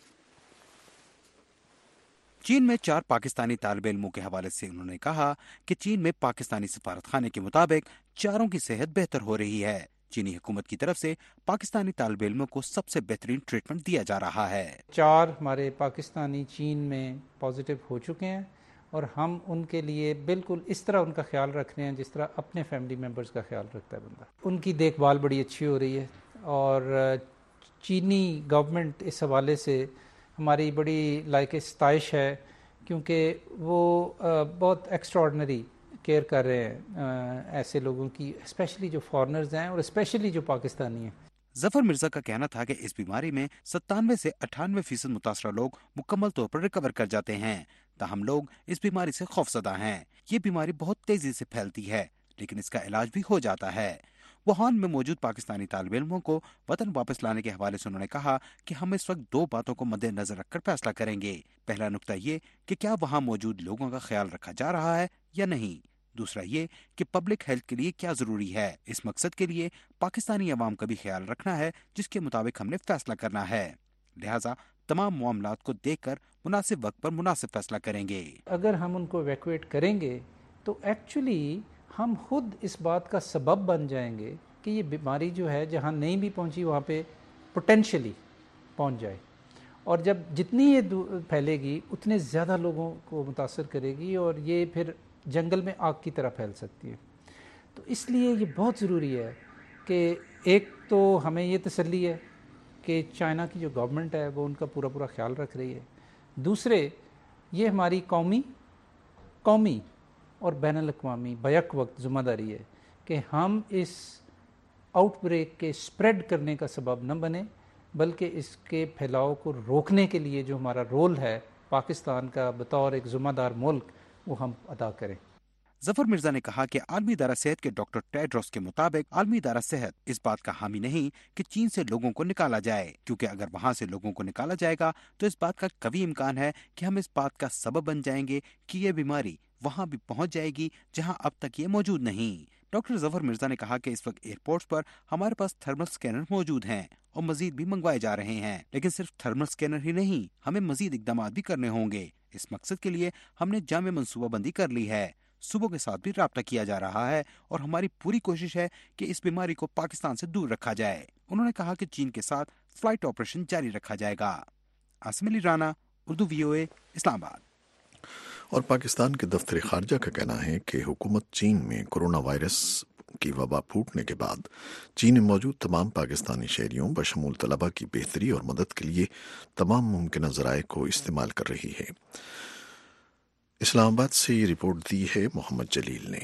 S23: चीन में चार पाकिस्तानी तालिब इल्मों के हवाले से उन्होंने कहा कि चीन में पाकिस्तानी सफारत खाने के मुताबिक चारों की सेहत बेहतर हो रही है। चीनी हुकूमत की तरफ से पाकिस्तानी तालिब इल्मों को सबसे बेहतरीन ट्रीटमेंट दिया जा रहा है।
S24: चार हमारे पाकिस्तानी चीन में पॉजिटिव हो चुके हैं और हम उनके लिए बिल्कुल इस तरह उनका ख्याल रख रहे हैं जिस तरह अपने फैमिली मेम्बर्स का ख्याल रखता है बंदा। उनकी देखभाल बड़ी अच्छी हो रही है और चीनी गवर्नमेंट इस हवाले से हमारी बड़ी लाइक स्ताइश है क्योंकि वो बहुत एक्स्ट्राऑर्डिनरी کیئر کر رہے ہیں ایسے لوگوں کی، اسپیشلی جو فارنرز ہیں اور اسپیشلی جو پاکستانی ہیں۔
S23: ظفر مرزا کا کہنا تھا کہ اس بیماری میں ستانوے سے اٹھانوے فیصد متاثرہ لوگ مکمل طور پر ریکور کر جاتے ہیں، تاہم لوگ اس بیماری سے خوفزدہ ہیں۔ یہ بیماری بہت تیزی سے پھیلتی ہے لیکن اس کا علاج بھی ہو جاتا ہے۔ ووہان میں موجود پاکستانی طالب علموں کو وطن واپس لانے کے حوالے سے انہوں نے کہا کہ ہم اس وقت دو باتوں کو مد نظر رکھ کر فیصلہ کریں گے۔ پہلا نکتہ یہ کہ کیا وہاں موجود لوگوں کا خیال رکھا جا رہا ہے یا نہیں، دوسرا یہ کہ پبلک ہیلتھ کے لیے کیا ضروری ہے۔ اس مقصد کے لیے پاکستانی عوام کا بھی خیال رکھنا ہے جس کے مطابق ہم نے فیصلہ کرنا ہے، لہٰذا تمام معاملات کو دیکھ کر مناسب وقت پر مناسب فیصلہ کریں گے۔
S24: اگر ہم ان کو ایویکویٹ کریں گے تو ایکچولی ہم خود اس بات کا سبب بن جائیں گے کہ یہ بیماری جو ہے جہاں نہیں بھی پہنچی وہاں پہ پوٹینشلی پہنچ جائے، اور جب جتنی یہ پھیلے گی اتنے زیادہ لوگوں کو متاثر کرے گی اور یہ پھر جنگل میں آگ کی طرح پھیل سکتی ہے۔ تو اس لیے یہ بہت ضروری ہے کہ ایک تو ہمیں یہ تسلی ہے کہ چائنا کی جو گورنمنٹ ہے وہ ان کا پورا پورا خیال رکھ رہی ہے، دوسرے یہ ہماری قومی قومی اور بین الاقوامی بیک وقت ذمہ داری ہے کہ ہم اس آؤٹ بریک کے سپریڈ کرنے کا سبب نہ بنے، بلکہ اس کے پھیلاؤ کو روکنے کے لیے جو ہمارا رول ہے پاکستان کا بطور ایک ذمہ دار ملک وہ ہم ادا کریں۔
S23: ظفر مرزا نے کہا کہ عالمی ادارہ صحت کے ڈاکٹر ٹیڈروس کے مطابق عالمی ادارہ صحت اس بات کا حامی نہیں کہ چین سے لوگوں کو نکالا جائے، کیونکہ اگر وہاں سے لوگوں کو نکالا جائے گا تو اس بات کا قوی امکان ہے کہ ہم اس بات کا سبب بن جائیں گے کہ یہ بیماری وہاں بھی پہنچ جائے گی جہاں اب تک یہ موجود نہیں۔ ڈاکٹر ظفر مرزا نے کہا کہ اس وقت ایئرپورٹس پر ہمارے پاس تھرمل سکینر موجود ہیں اور مزید بھی منگوائے جا رہے ہیں، لیکن صرف تھرمل سکینر ہی نہیں، ہمیں مزید اقدامات بھی کرنے ہوں گے۔ اس مقصد کے لیے ہم نے جامع منصوبہ بندی کر لی ہے، صوبوں کے ساتھ بھی رابطہ کیا جا رہا ہے اور ہماری پوری کوشش ہے کہ اس بیماری کو پاکستان سے دور رکھا جائے۔ انہوں نے کہا کہ چین کے ساتھ فلائٹ آپریشن جاری رکھا جائے گا۔ عاصم علی Rana, Urdu V O A, اسلام آباد۔
S1: اور پاکستان کے دفتر خارجہ کا کہنا ہے کہ حکومت چین میں کورونا وائرس کی وبا پھوٹنے کے بعد چین میں موجود تمام پاکستانی شہریوں بشمول طلبہ کی بہتری اور مدد کے لیے تمام ممکنہ ذرائع کو استعمال کر رہی ہے۔ اسلام آباد سے یہ رپورٹ دی ہے محمد جلیل نے۔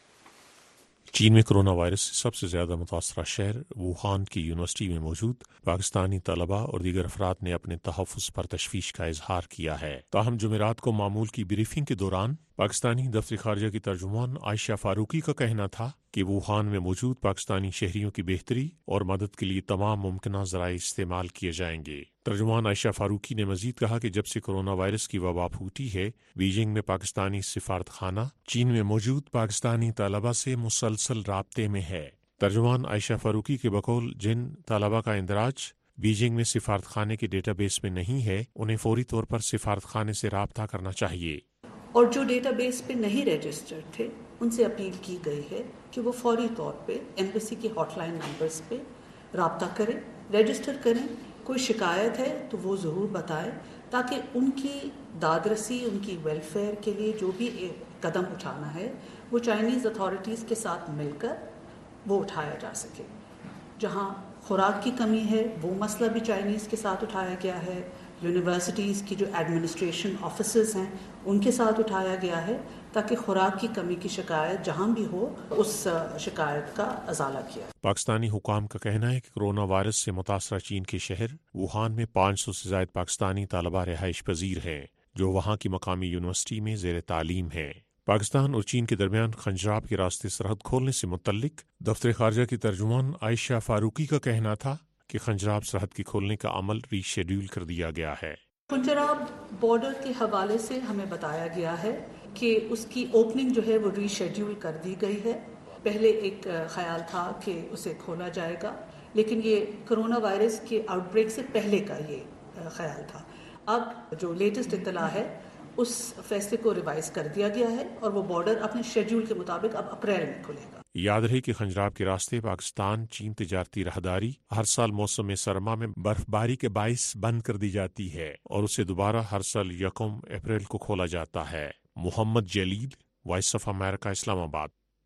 S3: چین میں کرونا وائرس سے سب سے زیادہ متاثرہ شہر ووہان کی یونیورسٹی میں موجود پاکستانی طلبہ اور دیگر افراد نے اپنے تحفظ پر تشویش کا اظہار کیا ہے۔ تاہم جمعرات کو معمول کی بریفنگ کے دوران پاکستانی دفتر خارجہ کی ترجمان عائشہ فاروقی کا کہنا تھا کہ ووہان میں موجود پاکستانی شہریوں کی بہتری اور مدد کے لیے تمام ممکنہ ذرائع استعمال کیے جائیں گے۔ ترجمان عائشہ فاروقی نے مزید کہا کہ جب سے کورونا وائرس کی وبا پھوٹی ہے، بیجنگ میں پاکستانی سفارت خانہ چین میں موجود پاکستانی طلبہ سے مسلسل رابطے میں ہے۔ ترجمان عائشہ فاروقی کے بقول جن طلبہ کا اندراج بیجنگ میں سفارت خانے کے ڈیٹا بیس میں نہیں ہے، انہیں فوری طور پر سفارت خانے سے رابطہ کرنا چاہیے۔
S4: اور جو ڈیٹا بیس پہ نہیں رجسٹرڈ تھے ان سے اپیل کی گئی ہے کہ وہ فوری طور پہ ایمبیسی کے ہاٹ لائن نمبرز پہ رابطہ کریں، رجسٹر کریں۔ کوئی شکایت ہے تو وہ ضرور بتائیں تاکہ ان کی داد رسی، ان کی ویلفیئر کے لیے جو بھی قدم اٹھانا ہے وہ چائنیز اتھارٹیز کے ساتھ مل کر وہ اٹھایا جا سکے۔ جہاں خوراک کی کمی ہے وہ مسئلہ بھی چائنیز کے ساتھ اٹھایا گیا ہے، یونیورسٹیز کی جو ایڈمنسٹریشن آفیسز ہیں ان کے ساتھ اٹھایا گیا ہے تاکہ خوراک کی کمی کی شکایت جہاں بھی ہو اس شکایت کا ازالہ کیا۔
S3: پاکستانی حکام کا کہنا ہے کہ کورونا وائرس سے متاثرہ چین کے شہر ووہان میں پانچ سو سے زائد پاکستانی طلبہ رہائش پذیر ہیں جو وہاں کی مقامی یونیورسٹی میں زیر تعلیم ہیں۔ پاکستان اور چین کے درمیان خنجراب کے راستے سرحد کھولنے سے متعلق دفتر خارجہ کی ترجمان عائشہ فاروقی کا کہنا تھا کہ خنجراب سرحد کے کھولنے کا عمل ری شیڈیول کر دیا گیا ہے۔
S4: خنجراب بارڈر کے حوالے سے ہمیں بتایا گیا ہے کہ اس کی اوپننگ جو ہے وہ ری شیڈیول کر دی گئی ہے۔ پہلے ایک خیال تھا کہ اسے کھولا جائے گا، لیکن یہ کرونا وائرس کے آؤٹ بریک سے پہلے کا یہ خیال تھا۔ اب جو لیٹسٹ اطلاع ہے اس فیصلے کو ریوائز کر دیا گیا ہے اور وہ بارڈر اپنے شیڈیول کے مطابق اب اپریل میں کھلے گا۔
S3: یاد رہے کہ خنجراب کے راستے پاکستان چین تجارتی راہداری ہر سال موسم سرما میں برف باری کے باعث بند کر دی جاتی ہے اور اسے دوبارہ ہر سال یکم اپریل کو کھولا جاتا ہے۔ محمد جلیل، voice of America, Islamabad.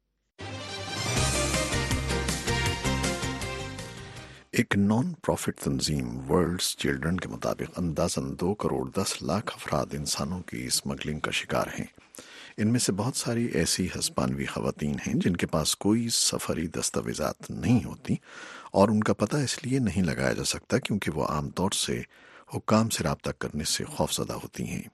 S1: ایک نان پروفٹ تنظیم ورلڈز چلڈرن کے مطابق اندازاً دو کروڑ دس لاکھ افراد انسانوں کی اسمگلنگ کا شکار ہیں۔ ان میں سے بہت ساری ایسی ہسپانوی خواتین ہیں جن کے پاس کوئی سفری دستاویزات نہیں ہوتی اور ان کا پتہ اس لیے نہیں لگایا جا سکتا کیونکہ وہ عام طور سے حکام سے رابطہ کرنے سے خوفزدہ ہوتی ہیں۔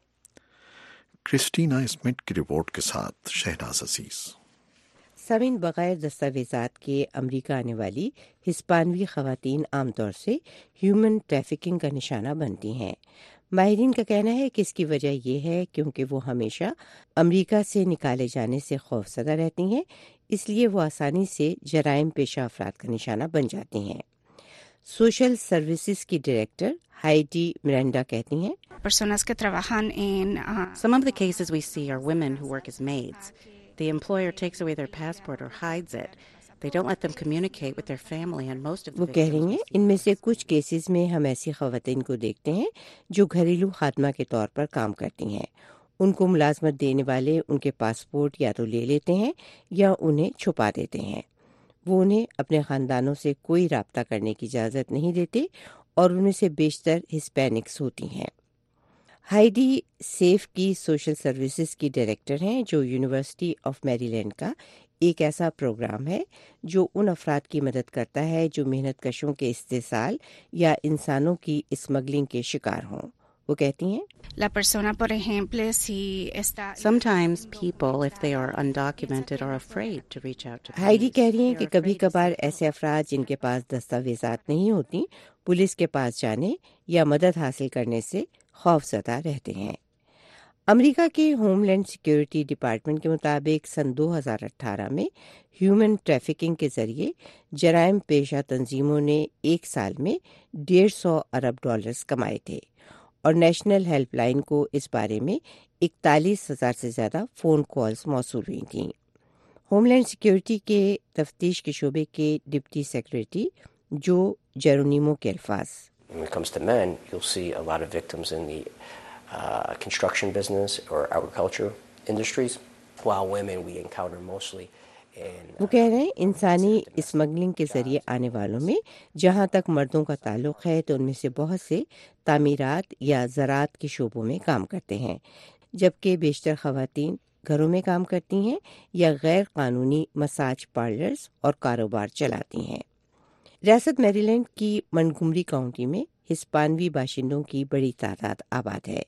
S1: کرسٹینا اسمتھ کی رپورٹ کے ساتھ شہناز عزیز۔
S19: سامعین، بغیر دستاویزات کے امریکہ آنے والی ہسپانوی خواتین عام طور سے ہیومن ٹریفکنگ کا نشانہ بنتی ہیں۔ ماہرین کا کہنا ہے کہ اس کی وجہ یہ ہے کیونکہ وہ ہمیشہ امریکہ سے نکالے جانے سے خوفزدہ رہتی ہیں، اس لیے وہ آسانی سے جرائم پیشہ افراد کا نشانہ بن جاتی ہیں۔ سوشل سروسز کی ڈائریکٹر ہائیڈی مرینڈا کہتی ہیں،
S5: Personas que trabajan en uh, some of the cases we see are women who work as maids. The employer takes away their passport or hides it. They don't let them communicate with their family and most of the
S19: وہ کہہ رہی ہیں ان میں سے کچھ cases میں ہم ایسی خواتین کو دیکھتے ہیں جو گھریلو خادمہ کے طور پر کام کرتی ہیں۔ ان کو ملازمت دینے والے ان کے پاسپورٹ یا تو لے لیتے ہیں یا انہیں چھپا دیتے ہیں۔ وہ انہیں اپنے خاندانوں سے کوئی رابطہ کرنے کی اجازت نہیں دیتے اور ان میں سے بیشتر ہسپینکس ہوتی ہیں۔ ہائیڈی سیف کی سوشل سروسز کی ڈائریکٹر ہیں جو یونیورسٹی آف میری لینڈ کا ایک ایسا پروگرام ہے جو ان افراد کی مدد کرتا ہے جو محنت کشوں کے استحصال یا انسانوں کی اسمگلنگ کے شکار ہوں۔ وہ کہتی ہیں،
S5: La persona, por ejemplo, si está Sometimes people, if they are undocumented, are afraid to reach out to
S19: Heidi کہہ رہی ہیں کہ کبھی کبھار ایسے افراد جن کے پاس دستاویزات نہیں ہوتی پولیس کے پاس جانے یا مدد حاصل کرنے سے خوف زدہ رہتے ہیں۔ امریکہ کے ہوم لینڈ سیکیورٹی ڈپارٹمنٹ کے مطابق سن دو ہزار اٹھارہ میں ہیومن ٹریفکنگ کے ذریعے جرائم پیشہ تنظیموں نے ایک سال میں ڈیڑھ سو ارب ڈالرز کمائے تھے اور نیشنل ہیلپ لائن کو اس بارے میں اکتالیس ہزار سے زیادہ فون کالز موصول ہوئی تھیں۔ ہوم لینڈ سیکیورٹی کے تفتیش کے شعبے کے ڈپٹی سیکریٹری جو جیرونیمو کے الفاظ،
S6: When it comes to men, you'll see a lot of victims in the uh, construction business or agriculture industries, while women we encounter mostly in
S19: وہ کہہ رہے ہیں انسانی اسمگلنگ کے ذریعے آنے والوں میں جہاں تک مردوں کا تعلق ہے تو ان میں سے بہت سے تعمیرات یا زراعت کے شعبوں میں کام کرتے ہیں، جبکہ بیشتر خواتین گھروں میں کام کرتی ہیں یا غیر قانونی مساج پارلرز اور کاروبار چلاتی ہیں۔ ریاست میری لینڈ کی منگومری کاؤنٹی میں ہسپانوی باشندوں کی بڑی تعداد آباد ہے۔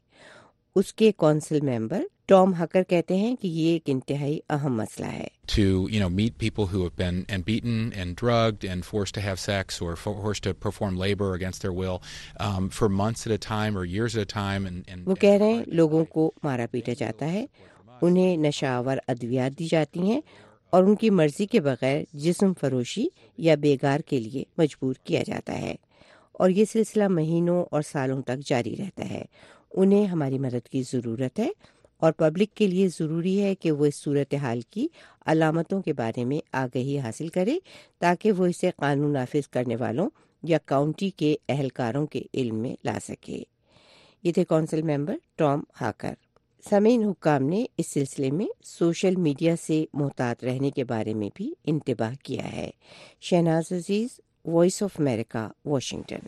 S19: اس کے کونسل ممبر ٹام ہکر کہتے ہیں کہ یہ ایک انتہائی اہم مسئلہ ہے۔
S7: To, you know, meet people who have been and beaten and drugged and forced to have sex or forced to perform labor against their will um, for months at a time or years at a time. And, and
S19: وہ کہہ رہے ہیں لوگوں کو مارا پیٹا جاتا ہے، انہیں نشہ آور ادویات دی جاتی ہیں اور ان کی مرضی کے بغیر جسم فروشی یا بیگار کے لیے مجبور کیا جاتا ہے، اور یہ سلسلہ مہینوں اور سالوں تک جاری رہتا ہے۔ انہیں ہماری مدد کی ضرورت ہے اور پبلک کے لیے ضروری ہے کہ وہ اس صورتحال کی علامتوں کے بارے میں آگہی حاصل کرے تاکہ وہ اسے قانون نافذ کرنے والوں یا کاؤنٹی کے اہلکاروں کے علم میں لا سکے۔ یہ تھے کونسل ممبر ٹام ہاکر۔ سامعین، حکام نے اس سلسلے میں سوشل میڈیا سے محتاط رہنے کے بارے میں بھی انتباہ کیا ہے۔ Shahnaz Aziz, voice of America, Washington.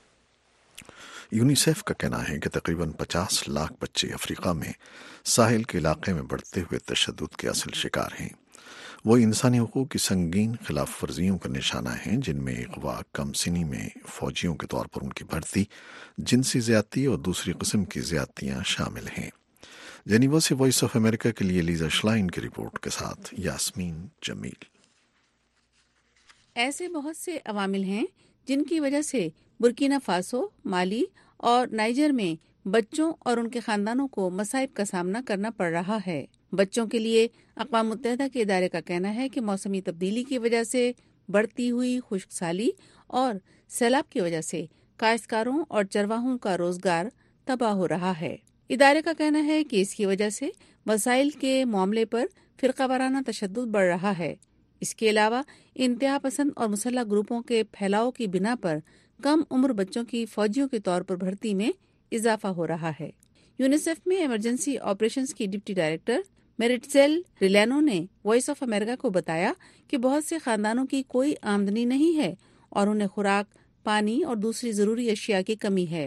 S1: UNICEF کا کہنا ہے کہ تقریباً پچاس لاکھ بچے افریقہ میں ساحل کے علاقے میں بڑھتے ہوئے تشدد کے اصل شکار ہیں۔ وہ انسانی حقوق کی سنگین خلاف ورزیوں کا نشانہ ہیں، جن میں اغوا، کم سنی میں فوجیوں کے طور پر ان کی بھرتی، جنسی زیادتی اور دوسری قسم کی زیادتیاں شامل ہیں۔ جنیوا سے وائس آف امریکہ کے لیے لیزا شلائن کی رپورٹ کے ساتھ یاسمین جمیل۔
S9: ایسے بہت سے عوامل ہیں جن کی وجہ سے برکینا فاسو، مالی اور نائجر میں بچوں اور ان کے خاندانوں کو مصائب کا سامنا کرنا پڑ رہا ہے۔ بچوں کے لیے اقوام متحدہ کے ادارے کا کہنا ہے کہ موسمی تبدیلی کی وجہ سے بڑھتی ہوئی خشک سالی اور سیلاب کی وجہ سے کاشتکاروں اور چرواہوں کا روزگار تباہ ہو رہا ہے۔ ادارے کا کہنا ہے کہ اس کی وجہ سے وسائل کے معاملے پر فرقہ وارانہ تشدد بڑھ رہا ہے۔ اس کے علاوہ انتہا پسند اور مسلح گروپوں کے پھیلاؤ کی بنا پر کم عمر بچوں کی فوجیوں کے طور پر بھرتی میں اضافہ ہو رہا ہے۔ یونیسیف میں ایمرجنسی آپریشنز کی ڈپٹی ڈائریکٹر میریٹزیل ریلینو نے وائس آف امریکہ کو بتایا کہ بہت سے خاندانوں کی کوئی آمدنی نہیں ہے اور انہیں خوراک، پانی اور دوسری ضروری اشیاء کی کمی ہے۔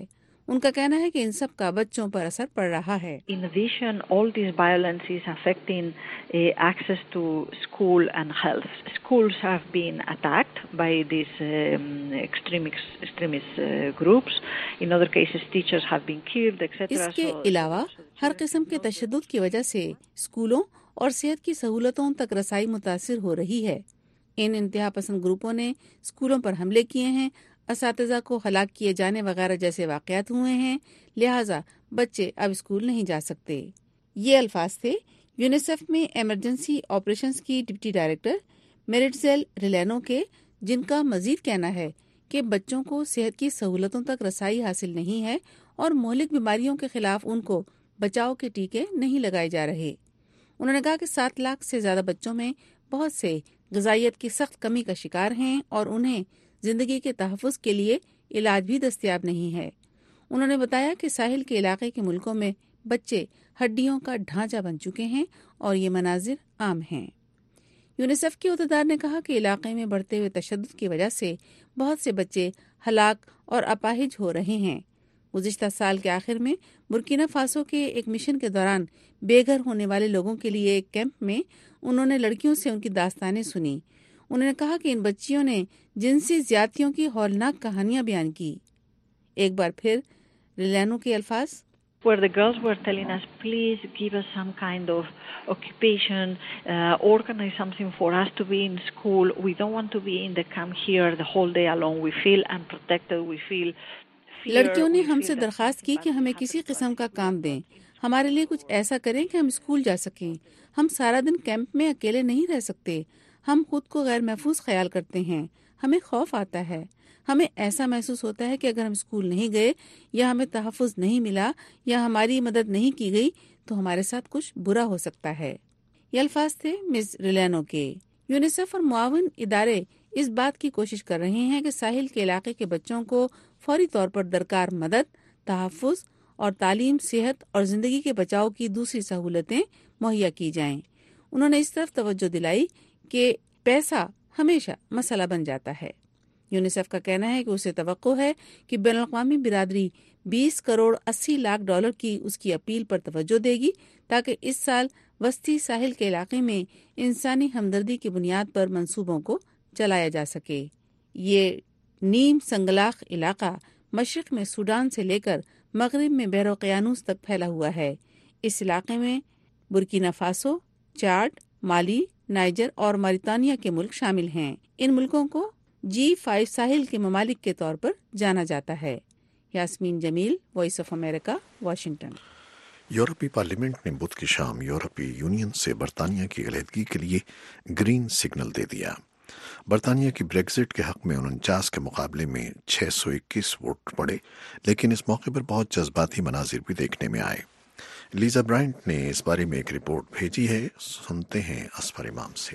S9: ان کا کہنا ہے کہ ان سب کا بچوں پر اثر پڑ رہا ہے.
S8: In addition, all this violence is affecting uh, access to school and health. Schools have been attacked by these um, extremist, extremist uh, groups. In other cases, teachers have been killed, et cetera.
S9: اس کے علاوہ ہر قسم کے تشدد کی وجہ سے اسکولوں اور صحت کی سہولتوں تک رسائی متاثر ہو رہی ہے. ان انتہا پسند گروپوں نے اسکولوں پر حملے کیے ہیں، اساتذہ کو ہلاک کیے جانے وغیرہ جیسے واقعات ہوئے ہیں، لہٰذا بچے اب اسکول نہیں جا سکتے. یہ الفاظ تھے یونیسیف میں ایمرجنسی آپریشنز کی ڈپٹی ڈائریکٹر میریٹزیل ریلینو کے، جن کا مزید کہنا ہے کہ بچوں کو صحت کی سہولتوں تک رسائی حاصل نہیں ہے اور مہلک بیماریوں کے خلاف ان کو بچاؤ کے ٹیکے نہیں لگائے جا رہے. انہوں نے کہا کہ سات لاکھ سے زیادہ بچوں میں بہت سے غذائیت کی سخت کمی کا شکار ہیں اور انہیں زندگی کے تحفظ کے لیے علاج بھی دستیاب نہیں ہے. انہوں نے بتایا کہ ساحل کے علاقے کے ملکوں میں بچے ہڈیوں کا ڈھانچہ بن چکے ہیں اور یہ مناظر عام ہیں. یونیسیف کے عہدیدار نے کہا کہ علاقے میں بڑھتے ہوئے تشدد کی وجہ سے بہت سے بچے ہلاک اور اپاہج ہو رہے ہیں. گزشتہ سال کے آخر میں برکینا فاسو کے ایک مشن کے دوران بے گھر ہونے والے لوگوں کے لیے ایک کیمپ میں انہوں نے لڑکیوں سے ان کی داستانیں سنی. انہوں نے کہا کہ ان بچیوں نے جنسی زیادتیوں کی ہولناک کہانیاں بیان کی. ایک بار پھر ریلینو کے الفاظ
S8: where the girls were telling us, please give us some kind of occupation, uh, organize something for us to be in school. We don't want to be in the camp here the whole day alone. We feel unprotected. We feel fear.
S9: لڑکیوں نے ہم سے درخواست کی کہ ہمیں کسی قسم کا کام دیں، ہمارے لیے کچھ ایسا کریں کہ ہم اسکول جا سکیں. ہم سارا دن کیمپ میں اکیلے نہیں رہ سکتے. ہم خود کو غیر محفوظ خیال کرتے ہیں. ہمیں خوف آتا ہے. ہمیں ایسا محسوس ہوتا ہے کہ اگر ہم اسکول نہیں گئے یا ہمیں تحفظ نہیں ملا یا ہماری مدد نہیں کی گئی تو ہمارے ساتھ کچھ برا ہو سکتا ہے. یہ الفاظ تھے مس ریلینو کے. یونیسیف اور معاون ادارے اس بات کی کوشش کر رہے ہیں کہ ساحل کے علاقے کے بچوں کو فوری طور پر درکار مدد، تحفظ اور تعلیم، صحت اور زندگی کے بچاؤ کی دوسری سہولتیں مہیا کی جائیں. انہوں نے اس طرف توجہ دلائی کہ پیسہ ہمیشہ مسئلہ بن جاتا ہے. یونیسیف کا کہنا ہے کہ اسے توقع ہے کہ بین الاقوامی برادری بیس کروڑ اسی لاکھ ڈالر کی اس کی اپیل پر توجہ دے گی تاکہ اس سال وسطی ساحل کے علاقے میں انسانی ہمدردی کی بنیاد پر منصوبوں کو چلایا جا سکے. یہ نیم سنگلاخ علاقہ مشرق میں سوڈان سے لے کر مغرب میں بحر القیانوس تک پھیلا ہوا ہے. اس علاقے میں Burkina Faso, Chad, Mali, Niger اور موریتانیہ کے ملک شامل ہیں. ان ملکوں کو جی فائیو ساحل کے ممالک کے طور پر جانا جاتا ہے. Yasmin Jamil, voice of America, Washington.
S1: یورپی پارلیمنٹ نے بدھ کی شام یورپی یونین سے برطانیہ کی علیحدگی کے لیے گرین سگنل دے دیا. برطانیہ کی بریگزٹ کے حق میں انچاس کے مقابلے میں چھ سو اکیس ووٹ پڑے، لیکن اس موقع پر بہت جذباتی مناظر بھی دیکھنے میں آئے. لیزا برائنٹ نے اس بارے میں ایک رپورٹ بھیجی ہے، سنتے ہیں اسفر امام سے.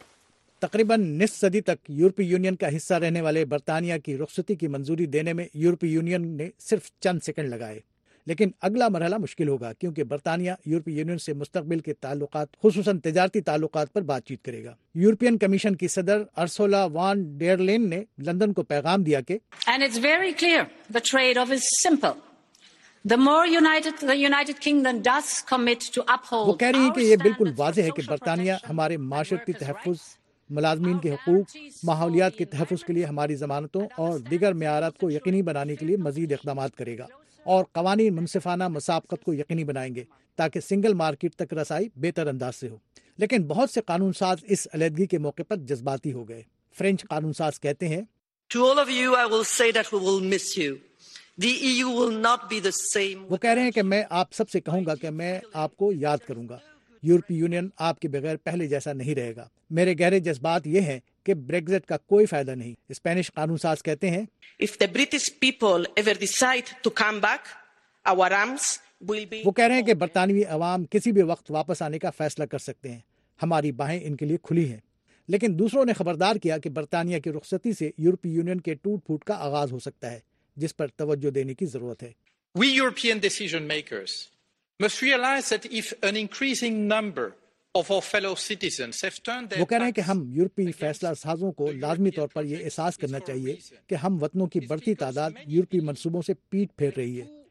S10: تقریباً نصف صدی تک یورپی یونین کا حصہ رہنے والے برطانیہ کی رخصتی کی منظوری دینے میں یورپی یونین نے صرف چند سیکنڈ لگائے. لیکن اگلا مرحلہ مشکل ہوگا کیونکہ برطانیہ یورپی یونین سے مستقبل کے تعلقات خصوصاً تجارتی تعلقات پر بات چیت کرے گا. یورپین کمیشن کی صدر ارسولا وان ڈیر لین نے لندن کو پیغام دیا کہ
S11: And it's very clear the trade-off is simple. The more united the United Kingdom does commit to uphold
S10: وہ کہہ رہی ہیں کہ یہ بالکل واضح ہے کہ برطانیہ ہمارے معاشرتی تحفظ، ملازمین کے حقوق، ماحولیات کے تحفظ کے لیے ہماری ضمانتوں اور دیگر معیارات کو یقینی بنانے کے لیے مزید اقدامات کرے گا اور قوانین منصفانہ مسابقت کو یقینی بنائیں گے تاکہ سنگل مارکیٹ تک رسائی بہتر انداز سے ہو. لیکن بہت سے قانون ساز اس علیحدگی کے موقع پر جذباتی ہو گئے. فرینچ قانون ساز کہتے ہیں
S12: To all of you I will say that we will miss you. The E U will not be the same.
S10: وہ کہہ رہے ہیں کہ میں آپ سب سے کہوں گا کہ میں آپ کو یاد کروں گا. یورپی یونین آپ کے بغیر پہلے جیسا نہیں رہے گا. میرے گہرے جذبات یہ ہیں کہ بریگزٹ کا کوئی فائدہ نہیں. اسپینش قانون ساز کہتے ہیں
S12: If the British people ever decide to come back, our arms will be.
S10: وہ کہہ رہے ہیں کہ برطانوی عوام کسی بھی وقت واپس آنے کا فیصلہ کر سکتے ہیں. ہماری باہیں ان کے لیے کھلی ہیں. لیکن دوسروں نے خبردار کیا کہ برطانیہ کی رخصتی سے یورپی یونین کے ٹوٹ پھوٹ کا آغاز ہو سکتا ہے، جس پر توجہ دینے کی ضرورت ہے.
S25: We European decision makers must realize that if an increasing number of our fellow citizens have turned their
S10: وہ کہہ رہے ہیں کہ ہم یورپی فیصلہ سازوں کو لازمی طور پر یہ احساس کرنا چاہیے کہ ہم وطنوں کی بڑھتی تعداد یورپی منصوبوں سے پیٹ پھیر رہی ہے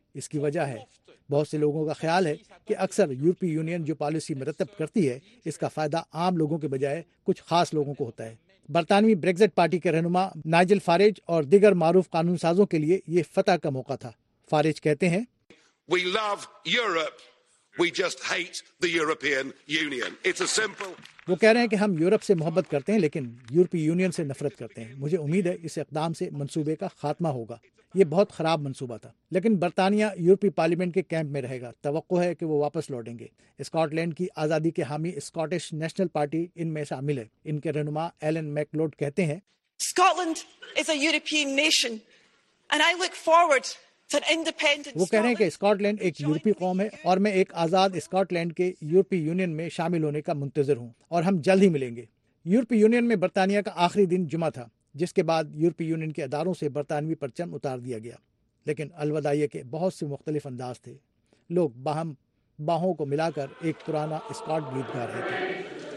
S10: اس کی وجہ ہے بہت سے لوگوں کا خیال ہے کہ اکثر یورپی یونین جو پالیسی مرتب کرتی ہے اس کا فائدہ عام لوگوں کے بجائے کچھ خاص لوگوں کو ہوتا ہے۔ برطانوی بریگزٹ پارٹی کے رہنما نائجل فاریج اور دیگر معروف قانون سازوں کے لیے یہ فتح کا موقع تھا۔ فاریج کہتے ہیں
S14: We love Europe. We just hate the European Union. It's a simple.
S10: وہ کہہ رہے ہیں کہ ہم یورپ سے محبت کرتے ہیں لیکن یورپی یونین سے نفرت کرتے ہیں۔ مجھے امید ہے اس اقدام سے منصوبے کا خاتمہ ہوگا۔ یہ بہت خراب منصوبہ تھا لیکن برطانیہ یورپی پارلیمنٹ کے کیمپ میں رہے گا۔ توقع ہے کہ وہ واپس لوٹیں گے۔ اسکاٹ لینڈ کی آزادی کے حامی اسکاٹش نیشنل پارٹی ان میں شامل ہے۔ ان کے رہنما ایلن میکلوڈ کہتے ہیں
S12: Scotland is a European nation and I look forward to an independent
S10: وہ کہہ رہے ہیں کہ اسکاٹ لینڈ ایک یورپی قوم ہے اور میں ایک آزاد اسکاٹ لینڈ کے یورپی یونین میں شامل ہونے کا منتظر ہوں اور ہم جلد ہی ملیں گے۔ یورپی یونین میں برطانیہ کا آخری دن جمعہ تھا جس کے بعد یورپی یونین کے اداروں سے برطانوی پرچم اتار دیا گیا، لیکن الوداعیہ کے بہت سے مختلف انداز تھے۔ لوگ باہم باہوں کو ملا کر ایک پرانا اسکاٹ گیت گا رہے تھے۔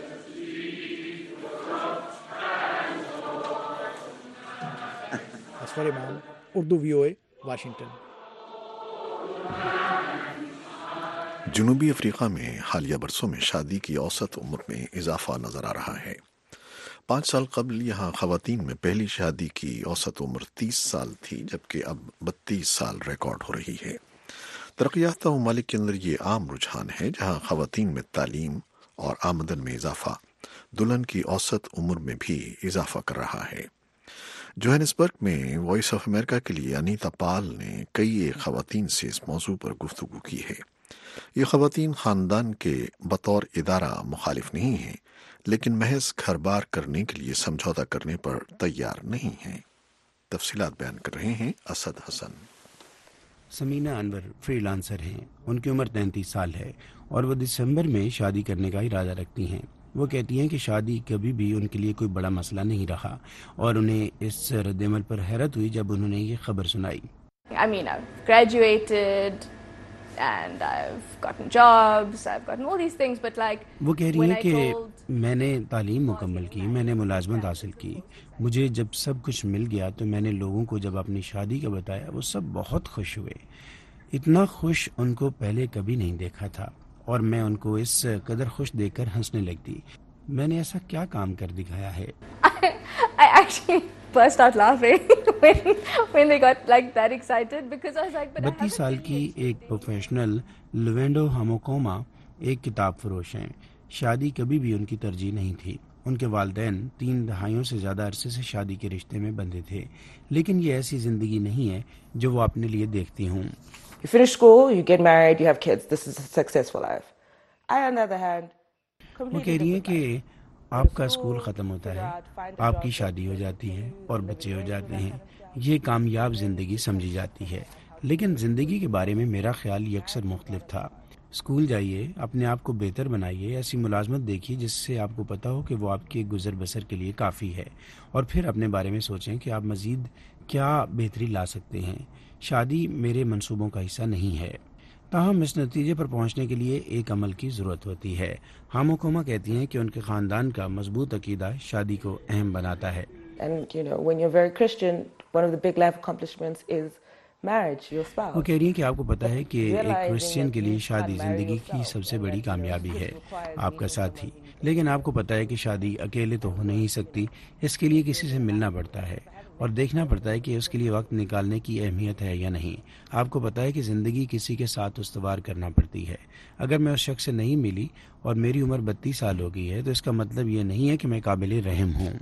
S10: Asfar Imam, Urdu V O A, Washington.
S1: جنوبی افریقہ میں حالیہ برسوں میں شادی کی اوسط عمر میں اضافہ نظر آ رہا ہے۔ پانچ سال قبل یہاں خواتین میں پہلی شادی کی اوسط عمر تیس سال تھی جبکہ اب بتیس سال ریکارڈ ہو رہی ہے۔ ترقی یافتہ ممالک کے اندر یہ عام رجحان ہے جہاں خواتین میں تعلیم اور آمدن میں اضافہ دلہن کی اوسط عمر میں بھی اضافہ کر رہا ہے۔ جوہانسبرگ میں وائس آف امریکہ کے لیے انیتا پال نے کئی ایک خواتین سے اس موضوع پر گفتگو کی ہے۔ یہ خواتین خاندان کے بطور ادارہ مخالف نہیں ہیں لیکن محض گھر بار کرنے کے لیے سمجھوتا کرنے پر تیار نہیں ہیں۔ تفصیلات بیان کر رہے ہیں اسد حسن۔
S2: سمینہ انور فری لانسر ہیں۔ ان کی عمر تینتیس سال ہے اور وہ دسمبر میں شادی کرنے کا ارادہ رکھتی ہیں۔ وہ کہتی ہیں کہ شادی کبھی بھی ان کے لیے کوئی بڑا مسئلہ نہیں رہا اور انہیں اس رد عمل پر حیرت ہوئی جب انہوں نے یہ خبر سنائی۔
S15: I mean, I've graduated and I've gotten jobs, I've gotten all these things, but like
S2: وہ کہہ رہی ہیں کہ میں نے تعلیم مکمل کی، میں نے ملازمت حاصل کی، مجھے جب سب کچھ مل گیا تو میں نے لوگوں کو جب اپنی شادی کا بتایا وہ سب بہت خوش ہوئے۔ اتنا خوش ان کو پہلے کبھی نہیں دیکھا تھا اور میں ان کو اس قدر خوش دیکھ کر ہنسنے لگتی۔ میں نے ایسا کیا کام کر دکھایا ہے؟
S15: I actually burst out laughing when, when they got like that excited because I was like, but I
S2: بتیس سال کی ایک پروفیشنل لوینڈو ہموکوما ایک کتاب فروش ہیں۔ شادی کبھی بھی ان کی ترجیح نہیں تھی۔ ان کے والدین تین دہائیوں سے زیادہ عرصے سے شادی کے رشتے میں بندھے تھے، لیکن یہ ایسی زندگی نہیں ہے جو وہ اپنے لیے دیکھتی ہوں۔
S16: You finish school, you get married, you have kids. This is a successful life. I, on the other hand,
S2: وہ کہہ رہی ہیں کہ آپ کا اسکول ختم ہوتا ہے، آپ کی شادی ہو جاتی ہے اور بچے ہو جاتے ہیں، یہ کامیاب زندگی سمجھی جاتی ہے، لیکن زندگی کے بارے میں میرا خیال یہ اکثر مختلف تھا۔ اسکول جائیے، اپنے آپ کو بہتر بنائیے، ایسی ملازمت دیکھیے جس سے آپ کو پتہ ہو کہ وہ آپ کے گزر بسر کے لیے کافی ہے، اور پھر اپنے بارے میں سوچیں کہ آپ مزید کیا بہتری لا سکتے ہیں۔ شادی میرے منصوبوں کا حصہ نہیں ہے، تاہم اس نتیجے پر پہنچنے کے لیے ایک عمل کی ضرورت ہوتی ہے۔ ہاموکوما کہتی ہیں کہ ان کے خاندان کا مضبوط عقیدہ شادی کو اہم بناتا ہے۔
S16: And you know, when you're very Christian, one of the big life accomplishments is marriage, your spouse.
S2: وہ کہہ رہی ہیں کہ آپ کو پتہ ہے کہ ایک کرسچین کے لیے شادی زندگی کی سب سے بڑی کامیابی ہے، آپ کا ساتھی۔ لیکن آپ کو پتہ ہے کہ شادی اکیلے تو ہو نہیں سکتی، اس کے لیے کسی سے ملنا پڑتا ہے اور دیکھنا پڑتا ہے کہ اس کے لیے وقت نکالنے کی اہمیت ہے یا نہیں۔ آپ کو پتہ ہے کہ زندگی کسی کے ساتھ استوار کرنا پڑتی ہے۔ اگر میں اس شخص سے نہیں ملی اور میری عمر بتیس سال ہو گئی ہے تو اس کا مطلب یہ نہیں ہے کہ میں قابل رحم ہوں۔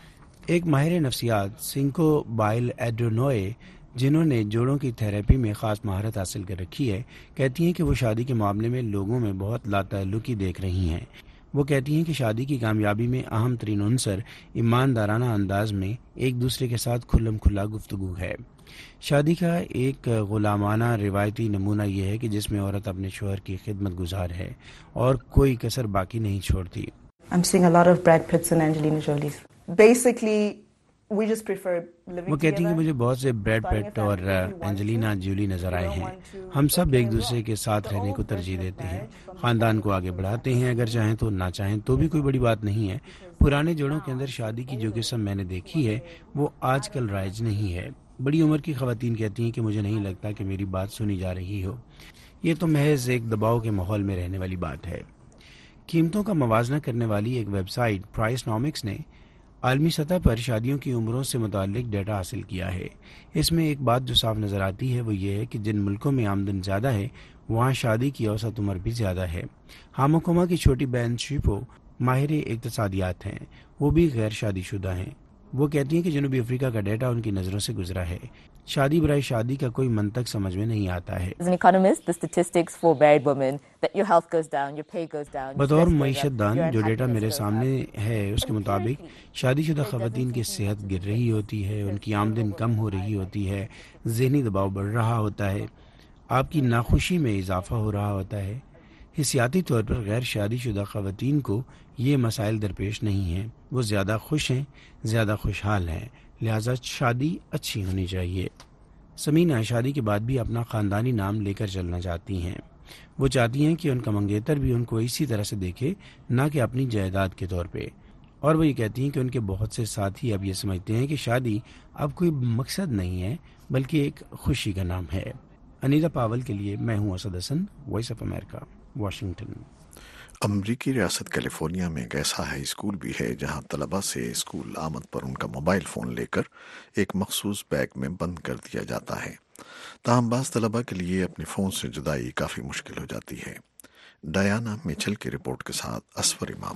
S2: ایک ماہر نفسیات سنکو بائل ایڈرونوئے، جنہوں نے جوڑوں کی تھراپی میں خاص مہارت حاصل کر رکھی ہے، کہتی ہیں کہ وہ شادی کے معاملے میں لوگوں میں بہت لاتعلقی دیکھ رہی ہیں۔ وہ کہتی ہیں کہ شادی کی کامیابی میں اہم ترین عنصر ایماندارانہ انداز میں ایک دوسرے کے ساتھ کھلم کھلا گفتگو ہے۔ شادی کا ایک غلامانہ روایتی نمونہ یہ ہے کہ جس میں عورت اپنے شوہر کی خدمت گزار ہے اور کوئی کسر باقی نہیں چھوڑتی۔
S16: I'm seeing a lot of Brad Pitts and Angelina Jolies. Basically, we just prefer living
S2: وہ کہتی ہیں کہ
S16: together.
S2: مجھے بہت سے بریڈ پیٹ اور اینجلینا جولی نظر آئے ہیں۔ ہم سب ایک دوسرے کے ساتھ رہنے کو ترجیح دیتے ہیں، خاندان کو آگے بڑھاتے ہیں، اگر چاہیں تو نہ چاہیں تو بھی کوئی بڑی بات نہیں ہے۔ پرانے جوڑوں کے اندر شادی کی جو قسم میں نے دیکھی ہے وہ آج کل رائج نہیں ہے۔ بڑی عمر کی خواتین کہتی ہیں کہ مجھے نہیں لگتا کہ میری بات سنی جا رہی ہو. یہ تو محض ایک دباؤ کے ماحول میں رہنے والی بات ہے. قیمتوں کا موازنہ کرنے والی ایک ویب سائٹ پرائس نامکس نے عالمی سطح پر شادیوں کی عمروں سے متعلق ڈیٹا حاصل کیا ہے. اس میں ایک بات جو صاف نظر آتی ہے وہ یہ ہے کہ جن ملکوں میں آمدن زیادہ ہے وہاں شادی کی اوسط عمر بھی زیادہ ہے. ہاموکوما کی چھوٹی بہن شیپو ماہر اقتصادیات ہیں. وہ بھی غیر شادی شدہ ہیں. وہ کہتی ہیں کہ جنوبی افریقہ کا ڈیٹا ان کی نظروں سے گزرا ہے. شادی برائے شادی کا کوئی منطق سمجھ میں نہیں آتا ہے. بطور معیشت دان جو ڈیٹا میرے سامنے ہے اس کے مطابق شادی شدہ خواتین کی صحت گر رہی ہوتی ہے, ان کی آمدن کم ہو رہی ہوتی ہے, ذہنی دباؤ بڑھ رہا ہوتا ہے, آپ کی ناخوشی میں اضافہ ہو رہا ہوتا ہے. حسیاتی طور پر غیر شادی شدہ خواتین کو یہ مسائل درپیش نہیں ہیں. وہ زیادہ خوش ہیں, زیادہ خوشحال ہیں, لہذا شادی اچھی ہونی چاہیے. سمینہ شادی کے بعد بھی اپنا خاندانی نام لے کر چلنا چاہتی ہیں. وہ چاہتی ہیں کہ ان کا منگیتر بھی ان کو اسی طرح سے دیکھے, نہ کہ اپنی جائیداد کے طور پہ. اور وہ یہ کہتی ہیں کہ ان کے بہت سے ساتھی اب یہ سمجھتے ہیں کہ شادی اب کوئی مقصد نہیں ہے بلکہ ایک خوشی کا نام ہے. انیتا پاول کے لیے میں ہوں Asad Hasan, voice of America, Washington.
S1: امریکی ریاست کیلیفورنیا میں ایک ایسا ہائی اسکول بھی ہے جہاں طلبہ سے اسکول آمد پر ان کا موبائل فون لے کر ایک مخصوص بیگ میں بند کر دیا جاتا ہے. تاہم بعض طلبہ کے لیے اپنے فون سے جدائی کافی مشکل ہو جاتی ہے. ڈیانا میچل کی رپورٹ کے ساتھ اسفر امام.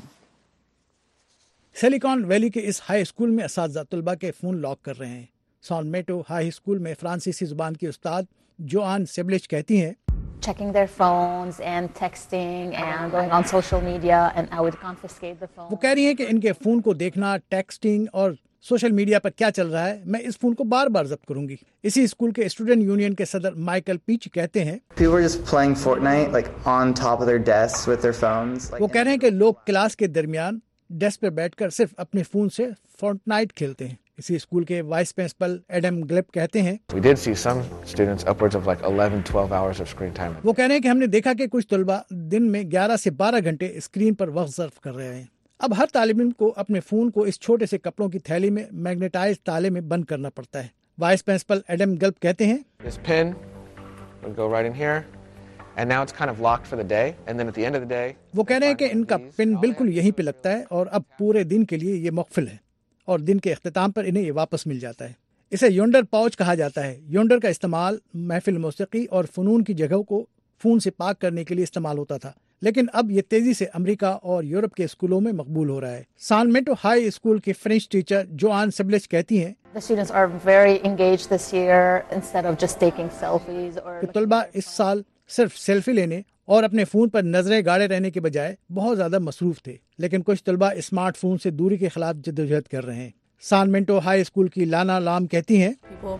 S10: سلیکان ویلی کے اس ہائی اسکول میں اساتذہ طلبہ کے فون لاک کر رہے ہیں. سان میٹو ہائی اسکول میں فرانسیسی زبان کی استاد جوان سیبلچ کہتی ہیں
S13: checking their phones and texting and going on social media and I would confiscate the phone.
S10: وہ کہہ رہی ہیں کہ ان کے فون کو دیکھنا, ٹیکسٹنگ اور سوشل میڈیا پر کیا چل رہا ہے, میں اس فون کو بار بار ضبط کروں گی. اسی اسکول کے اسٹوڈنٹ یونین کے صدر مائیکل پیچ کہتے ہیں
S17: People were just playing Fortnite like on top of their desks with their phones.
S10: وہ کہہ رہے ہیں کہ لوگ کلاس کے درمیان ڈیسک پر بیٹھ کر صرف اپنے فون سے فورٹنائٹ کھیلتے ہیں. اسی اسکول کے وائس پرنسپل ایڈم گلپ کہتے ہیں
S18: We did see some students upwards of like eleven twelve hours of screen time.
S10: وہ کہہ رہے ہیں کہ ہم نے دیکھا کہ کچھ طلبہ دن میں گیارہ سے بارہ گھنٹے اسکرین پر وقت صرف کر رہے ہیں. اب ہر طالب علم کو اپنے فون کو اس چھوٹے سے کپڑوں کی تھیلی میں میگنیٹائز تالے میں بند کرنا پڑتا ہے. وائس پرنسپل ایڈم گلپ کہتے ہیں
S18: This pin would go right in here and now it's kind of locked for the day and then at the end of the day.
S10: وہ کہہ رہے ہیں کہ ان کا پن بالکل یہیں پہ لگتا ہے اور اب پورے دن کے لیے یہ مقفل ہے اور دن کے اختتام پر انہیں یہ واپس مل جاتا ہے. اسے یونڈر پاؤچ کہا جاتا ہے. یونڈر کا استعمال محفل موسیقی اور فنون کی جگہوں کو فون سے پاک کرنے کے لیے استعمال ہوتا تھا, لیکن اب یہ تیزی سے امریکہ اور یورپ کے اسکولوں میں مقبول ہو رہا ہے. سان میٹو ہائی اسکول کی فرینچ ٹیچر جوان سیبلچ کہتی ہیں
S13: The students are very engaged this year instead of just taking selfies or
S10: کہ طلبہ اس سال صرف سیلفی لینے اور اپنے فون پر نظریں گاڑے رہنے کے بجائے بہت زیادہ مصروف تھے, لیکن کچھ طلبہ اسمارٹ فون سے دوری کے خلاف جدوجہد کر رہے ہیں. سان مینٹو ہائی اسکول کی لانا لام کہتی ہیں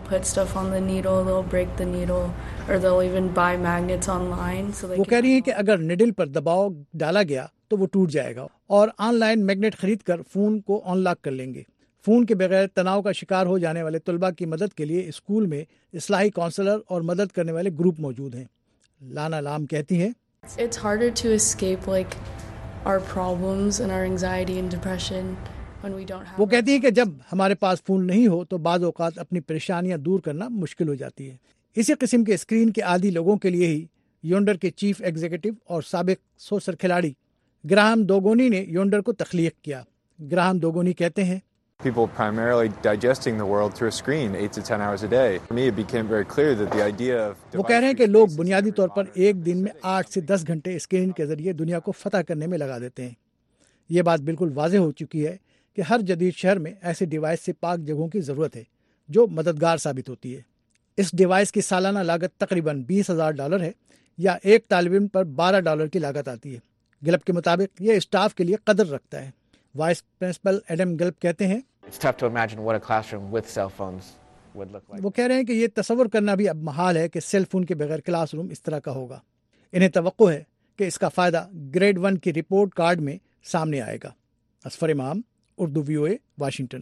S10: وہ کہہ رہی ہیں کہ اگر نیڈل پر دباؤ ڈالا گیا تو وہ ٹوٹ جائے گا اور آن لائن میگنیٹ خرید کر فون کو آن لاک کر لیں گے. فون کے بغیر تناؤ کا شکار ہو جانے والے طلبہ کی مدد کے لیے اسکول میں اصلاحی کونسلر اور مدد کرنے والے گروپ موجود ہیں. لانا لام کہتی ہیں
S20: It's harder to escape like our problems and our anxiety and depression when we don't have.
S10: وہ کہتی ہیں کہ جب ہمارے پاس فون نہیں ہو تو بعض اوقات اپنی پریشانیاں دور کرنا مشکل ہو جاتی ہے. اسی قسم کے اسکرین کے عادی لوگوں کے لیے ہی یونڈر کے چیف ایگزیکٹو اور سابق سوسر کھلاڑی گراہم دوگونی نے یونڈر کو تخلیق کیا. گراہم دوگونی کہتے ہیں
S21: People primarily digesting the world through a screen eight to ten hours a day. For me, it became very clear that the idea of
S10: وہ کہہ رہے ہیں کہ لوگ بنیادی طور پر ایک دن میں آٹھ سے دس گھنٹے اسکرین کے ذریعے دنیا کو فتح کرنے میں لگا دیتے ہیں. یہ بات بالکل واضح ہو چکی ہے کہ ہر جدید شہر میں ایسے ڈیوائس سے پاک جگہوں کی ضرورت ہے جو مددگار ثابت ہوتی ہے. اس ڈیوائس کی سالانہ لاگت تقریباً بیس ہزار ڈالر ہے یا ایک طالب علم پر بارہ ڈالر کی لاگت آتی ہے. گلپ کے مطابق یہ اسٹاف کے لیے قدر رکھتا ہے. وائس پرنسپل ایڈم گلپ کہتے ہیں
S18: It's tough to imagine what a classroom with cell phones would look like.
S10: وہ کہہ رہے ہیں کہ یہ تصور کرنا بھی اب محال ہے کہ سیل فون کے بغیر کلاس روم اس طرح کا ہوگا. انہیں توقع ہے کہ اس کا فائدہ گریڈ ون کی رپورٹ کارڈ میں سامنے آئے گا. Asfar Imam, Urdu V O A, Washington.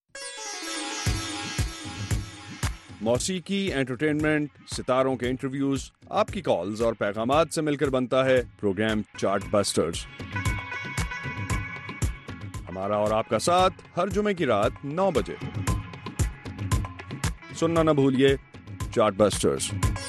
S26: موسیقی, انٹرٹینمنٹ, ستاروں کے انٹرویوز, آپ کی کالز اور پیغامات سے مل کر بنتا ہے پروگرام چارٹ بسٹرز. ہمارا اور آپ کا ساتھ ہر جمعے کی رات نو بجے. सुनना न भूलिए चार्ट बस्टर्स।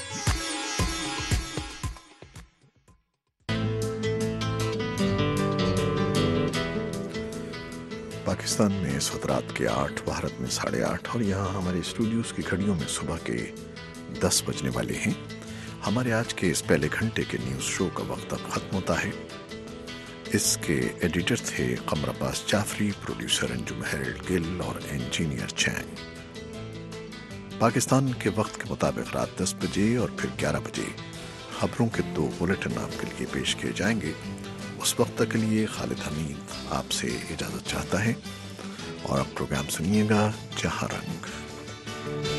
S1: पाकिस्तान में इस वक्त रात के आठ, भारत में साढ़े आठ और यहाँ हमारे स्टूडियोज की घड़ियों में सुबह के दस बजने वाले हैं। हमारे आज के इस पहले घंटे के न्यूज शो का वक्त अब खत्म होता है। इसके एडिटर थे कमर अब्बास जाफरी, प्रोड्यूसर अंजुम हेरल्ड गिल और इंजीनियर चैंग। पाकिस्तान के वक्त के मुताबिक रात दस बजे और फिर ग्यारह बजे खबरों के दो बुलेटिन आपके लिए पेश किए जाएंगे। उस वक्त तक के लिए खालिद हमीद आपसे इजाजत चाहता है और अब प्रोग्राम सुनिएगा जहां रंग।